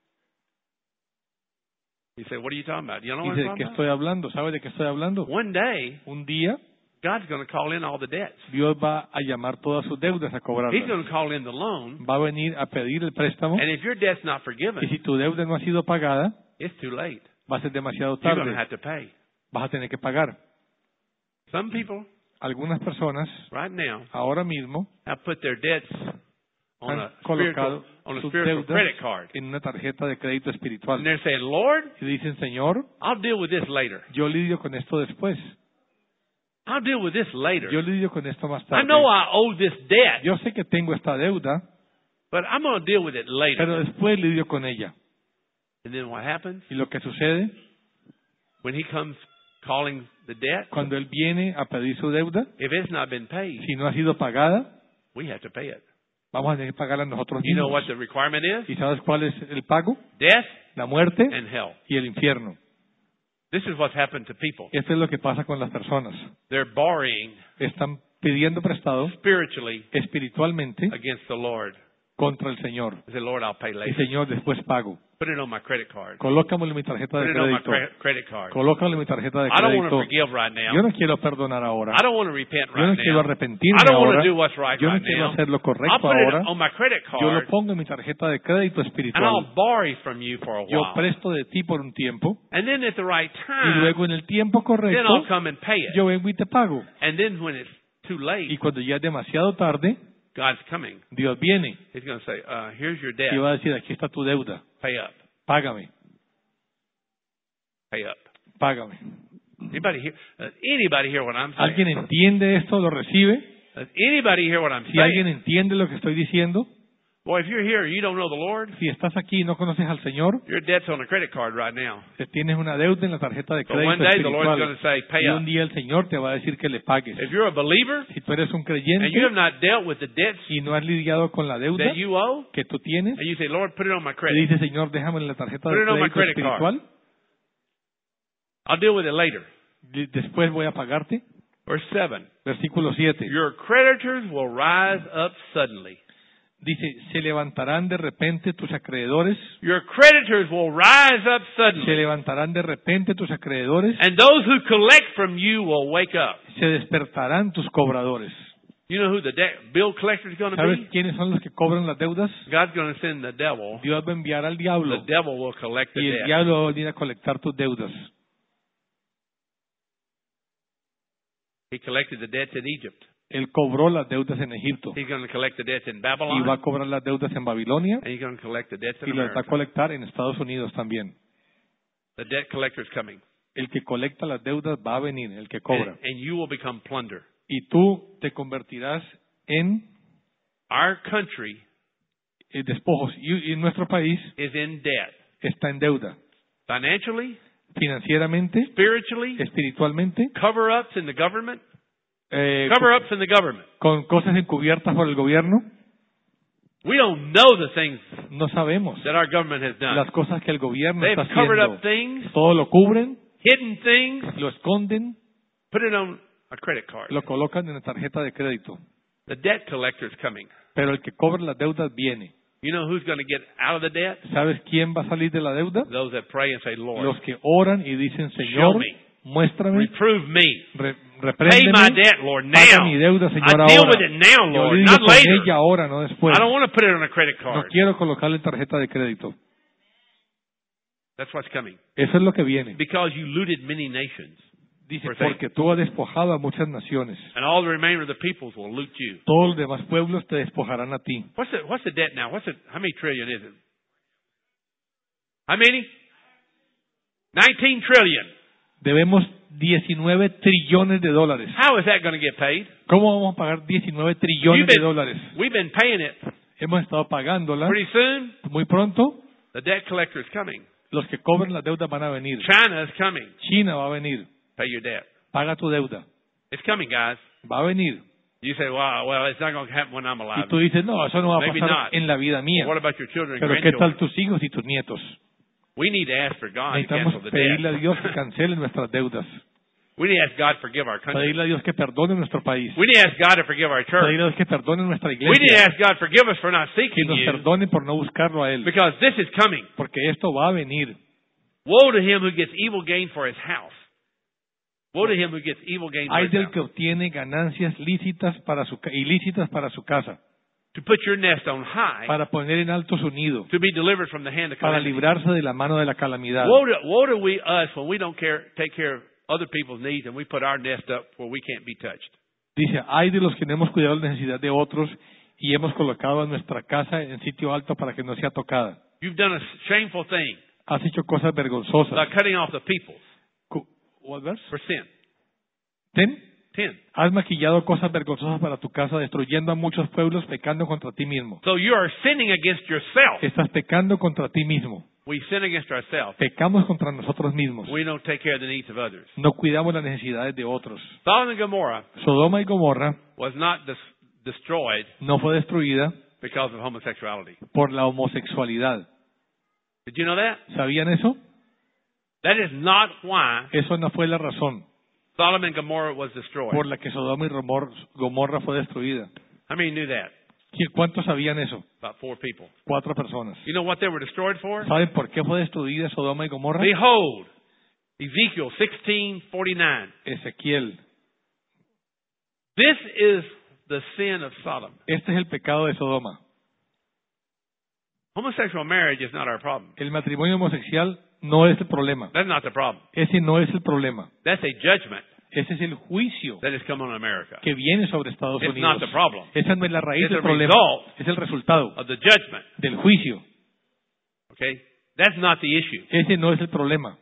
You say, what are you talking about? You know what Dice, I'm ¿de qué talking estoy hablando? ¿Sabe de qué estoy hablando? about? One day, Un día God's going to call in all the debts. Dios va a llamar todas sus deudas a He's cobrarlas. going to call in the loan. Va a venir a pedir el préstamo And if your debt's not forgiven, y si tu deuda no ha sido pagada, it's too late. va a ser demasiado You're going to tarde. have to pay. Vas a tener que pagar. Some people, Algunas personas right now ahora mismo have put their debts on han a spiritual, colocado on a sus spiritual deudas credit card. en una tarjeta de crédito And espiritual. they're saying, Lord, Y dicen, Señor, I'll deal with this later. yo lidio con esto después. I'll deal with this later. Yo lidio con esto más I tarde. know I owe this debt, Yo sé que tengo esta deuda, but I'm going to deal with it later. pero después lidio con ella. And then what happens? Y lo que sucede, When he comes calling the debt, cuando Él viene a pedir su deuda, if it's not been paid, si no ha sido pagada, we have to pay it. vamos a tener que pagarla nosotros You know mismos. what the requirement is? ¿Y sabes cuál es el pago? Death La muerte and hell. y el infierno. This is what's happened to people. Esto es lo que pasa con las personas. They're borrowing Están pidiendo prestado spiritually espiritualmente against the Lord. contra el Señor. They say, Lord, I'll pay Y later. Señor, después pago. Put it on my credit card. Colócamelo en mi tarjeta Put de it on my crédito. cre- credit card. Colócalo en mi tarjeta de I don't want to crédito. forgive right now. Yo no quiero perdonar ahora. I don't want to repent Yo no right quiero now. arrepentirme I don't want ahora. to do what's right Yo no right quiero now. hacer lo I'll correcto put it ahora. on my credit Yo lo card pongo en mi tarjeta de crédito and I'll espiritual. borrow from you for a Yo while. presto de ti por un tiempo And then at the right y time, luego en el tiempo then correcto I'll come and pay it. yo vengo y te pago. And then when it's too Y late, cuando ya es demasiado tarde, God's coming. Dios viene He's going to say, uh, here's your y debt. va a decir, aquí está tu deuda. Pay up. Págame, Pay up. págame. Anybody hear? Uh, anybody hear what I'm saying? ¿Alguien entiende esto? ¿Lo recibe? Does anybody hear what I'm Si alguien saying? entiende lo que estoy diciendo, Boy, if you're here and you don't know the Lord, si estás aquí y no conoces al Señor, your debt's on a credit card right now. te tienes una deuda en la tarjeta de But one crédito day the Lord's going espiritual. to say, pay Y un up. día el Señor te va a decir que le pagues. If you're a believer Si tú eres un and you have creyente not dealt with the debts y no has lidiado con la deuda that you owe, que tú tienes, and you say, Lord, put it on my te credit. dice, Señor, déjame en la tarjeta Put de it on my crédito credit card. espiritual, I'll deal with it later. y después voy a pagarte. Verse seven. Versículo siete. Your creditors will rise up suddenly. Dice, se levantarán de repente tus acreedores, Your creditors will rise up se suddenly. levantarán de repente tus acreedores, And those who collect from you will wake up. se despertarán tus cobradores. You know who the de- bill collector is going to ¿Sabes be? quiénes son los que cobran las deudas? God's going to send the devil. Dios va a enviar al The diablo devil will collect the y el debt. diablo va a venir a colectar tus deudas. He collected the debts in Egypt. Él cobró las deudas en Egipto He's going to collect the debts in y va a Babylon. cobrar las deudas en Babilonia And he's going to collect the debts in y las va a America. colectar en Estados Unidos también. The debt collector is coming. El que colecta las deudas va a venir, el que And, cobra. and you will become plunder. Y tú te convertirás en Our country eh, despojos. Y, y nuestro país is in debt. está en deuda. Financially, Financieramente, spiritually, espiritualmente, cover-ups in the government, eh, cover-ups in the government. con cosas encubiertas por el gobierno. We don't know the things No sabemos that our government has done. las cosas que el gobierno They've está covered haciendo. up things, Todo lo cubren, hidden things, lo esconden, put it on a credit card. lo colocan en la tarjeta de crédito. The debt collector is coming. Pero el que cobra las deudas viene. You know who's going to get out of the debt? ¿Sabes quién va a salir de la deuda? Those that pray and say, Lord, Los que oran y dicen, show Señor, me, muéstrame, reprove me, re- pay my repréndeme, debt, Lord, paga now. mi deuda, I Señor, deal ahora. with it now, Yo Lord, lidio not con later. ella ahora, no después. I don't want to put it on a credit No card. quiero colocarle tarjeta de crédito. That's what's coming. Eso es lo que viene. Because you looted many nations, Dice, Por favor. porque tú has despojado a muchas naciones. and all the remainder of the peoples will loot you. Todos los demás pueblos te despojarán a ti. What's the, what's the debt now? What's it? How many trillion is it? How many? nineteen trillion. Debemos diecinueve trillones de dólares. How is that going to get paid? ¿Cómo vamos a pagar diecinueve trillones You've de been- dólares? We've been paying it. Hemos estado pagándola. Pretty soon, Muy pronto, the debt collector is coming. los que cobran las deudas van a venir. China is coming. China va a venir. Pay your debt. Paga tu deuda. It's coming, guys. Va a venir. You say, well, well, it's not going to happen when I'm Y alive. tú dices, no, eso no va a Maybe pasar not. en la vida mía. What about your children and Pero ¿qué tal grandchildren? tus hijos y tus nietos? We need to ask for God to Necesitamos cancel the pedirle a debt. Dios que cancele nuestras deudas. We need to ask God to forgive our country. Pedirle a Dios que perdone nuestro país. We need to ask God to forgive our church. Pedirle a Dios que perdone nuestra We need to iglesia. ask God to forgive us for not Que seeking nos you, perdone por no buscarlo a Él. because this is coming. Porque esto va a venir. Woe to him who gets evil gain for his house. Woe to him who gets evil gain for Hay his del house. que obtiene ganancias lícitas para su, ca- ilícitas para su casa. To put your nest on high, Para poner en alto su nido. to be delivered from the hand of Para calamity. librarse de la mano de la calamidad. Woe to, woe to we us when we don't care, take care of other people's needs and we put our nest up where we can't be touched. Dice, hay de los que no hemos cuidado la necesidad de otros y hemos colocado a nuestra casa en sitio alto para que no sea tocada. You've done a shameful thing, Has hecho cosas vergonzosas. like cutting off the people Cu- What verse? for sin. Ten. Ten. Has maquillado cosas vergonzosas para tu casa, destruyendo a muchos pueblos, pecando contra ti mismo. So you are sinning against yourself. Estás pecando contra ti mismo. We sin against ourselves. Pecamos contra nosotros mismos. We don't take care of the needs of others. No cuidamos las necesidades de otros. Sodom and Gomorrah Sodoma y Gomorra was not des- destroyed no fue destruida because of homosexuality. por la homosexualidad. Did you know that? ¿Sabían eso? That is not why Eso no fue la razón Sodom and Gomorrah was destroyed. por la que Sodoma y Romor- Gomorra fue destruida. How many knew that? ¿Qui- ¿Cuántos sabían eso? About four people. Cuatro personas. You know what they were destroyed for? ¿Saben por qué fue destruida Sodoma y Gomorra? Behold, Ezekiel sixteen forty-nine. Ezequiel. This is the sin of Sodom. Este es el pecado de Sodoma. Homosexual marriage is not our problem. El matrimonio homosexual no es el problema. That's not the problem. Ese no es el problema. That's a judgment Ese es el juicio that has come on America. que viene sobre Estados It's Unidos. not the problem. Esa no es la raíz It's del a problema. result Es el resultado of the judgment. del juicio. Okay? That's not the issue. Ese no es el problema.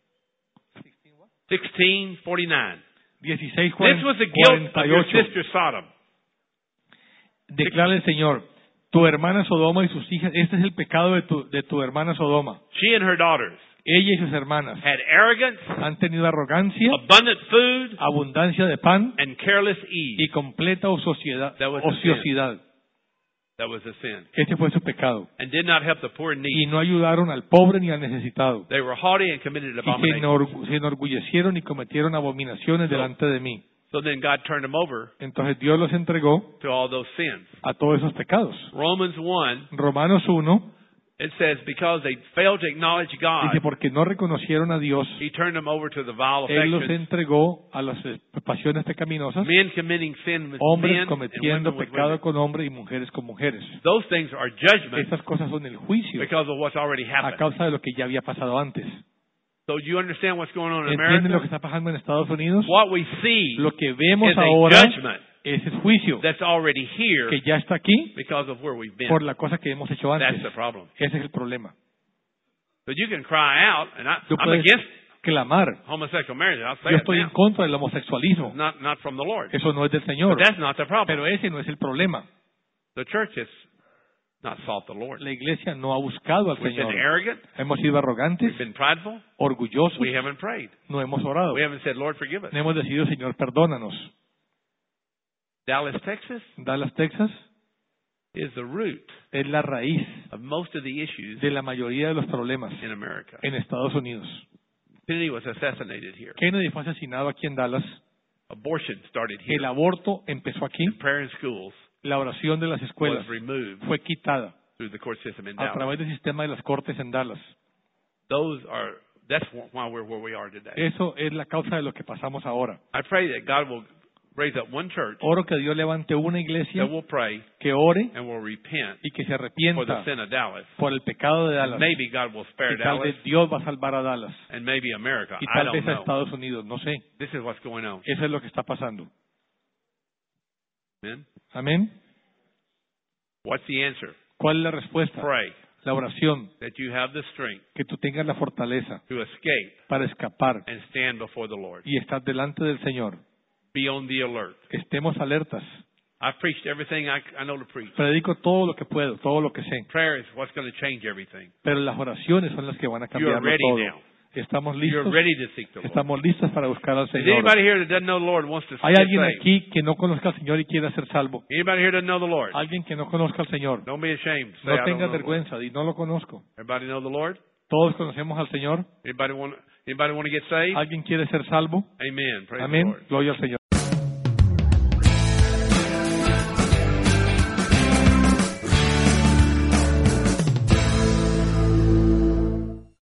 sixteen forty-nine. dieciséis This was the guilt of cuarenta y your ocho. sister Sodom. Declara el Señor, tu hermana Sodoma y sus hijas, este es el pecado de tu, de tu hermana Sodoma. She and her daughters Ella y sus hermanas had arrogance, han tenido arrogancia, abundant food, abundancia de pan and careless y ease. completa ociosidad. That was the ociosidad. That was the sin. Ese fue su pecado. And did not help the poor and Y needy. no ayudaron al pobre ni al necesitado. They were haughty and committed Y se, abominations. enorgu- se enorgullecieron y cometieron abominaciones delante de mí. So then God turned them over Entonces Dios los entregó to all those sins. a todos esos pecados. Romans one, Romanos uno it says, because they failed to acknowledge God, dice, porque no reconocieron a Dios, He turned them over to the vile Él los affections. entregó a las eh, pasiones pecaminosas, Men committing sin with hombres men and cometiendo women with pecado women. con hombres y mujeres con mujeres. Those things are judgment Estas cosas son el juicio because of what's already a happened. causa de lo que ya había pasado antes. So you understand what's going on in ¿Entienden lo que America? está pasando en Estados Unidos? What we see Lo que vemos is a ahora judgment es el juicio that's already here que ya está aquí because of where we've been. por la cosa que hemos hecho That's antes. the problem. Ese es el problema. But you can cry out, and I, Tú I'm puedes against clamar. homosexual marriage. I'll say Yo it estoy en now. contra del homosexualismo. Not, not from the Lord. Eso no es del But Señor. that's not the problem. Pero ese no es el problema. The church has not sought the Lord. La iglesia no ha buscado al We've been Señor. arrogant. Hemos sido arrogantes, We've been prideful. orgullosos, We haven't prayed. no hemos orado. We haven't said, Lord, forgive us. No hemos decidido, Señor, perdónanos. Dallas, Texas Dallas, Texas, is the root es la raíz of most of the issues de la mayoría de los problemas in America. en Estados Unidos. Kennedy was assassinated here. Kennedy fue asesinado aquí en Dallas. Abortion started El here. aborto empezó aquí. Prayer in schools La oración de las escuelas was removed fue quitada through the court system in a Dallas. través del sistema de las cortes en Dallas. Those are, that's why we're where we are today. Eso es la causa de lo que pasamos ahora. I pray that God will raise up one church Oro que Dios levante una iglesia that will pray que ore and will repent y que se for the arrepienta sin of Dallas. por el pecado de Dallas. Maybe God will spare Y tal Dallas vez Dios va a salvar a Dallas. and maybe America. Y I tal don't vez a know. Estados Unidos. No sé. This is what's going on. Eso es lo que está pasando. Amen. Amén. What's the answer? ¿Cuál es la respuesta? Pray La oración. that you have the strength Que tú tengas la fortaleza to escape para escapar and stand before the Lord. y estar delante del Señor. Be on the alert. Estemos alertas. I've preached everything I, I know to preach. Predico todo lo que puedo, todo lo que sé. Prayer is what's going to change everything. Pero las oraciones son las que van a You are cambiarlo ready todo. now. Estamos You're listos. ready to seek the Lord. Estamos listos para buscar al Is Señor. anybody here that doesn't know the Lord and wants to ¿Hay get alguien saved? aquí que no conozca al Señor y quiera ser salvo? Anybody here doesn't know the Lord? Alguien que no conozca al Señor. Don't be ashamed. Say, No I don't tengas know the Lord. vergüenza y no lo conozco. Everybody know the Lord? Todos conocemos al Señor. Anybody want? Anybody want to get saved? ¿Alguien quiere ser salvo? Amen. Praise the Amén. Lord. Gloria al Señor.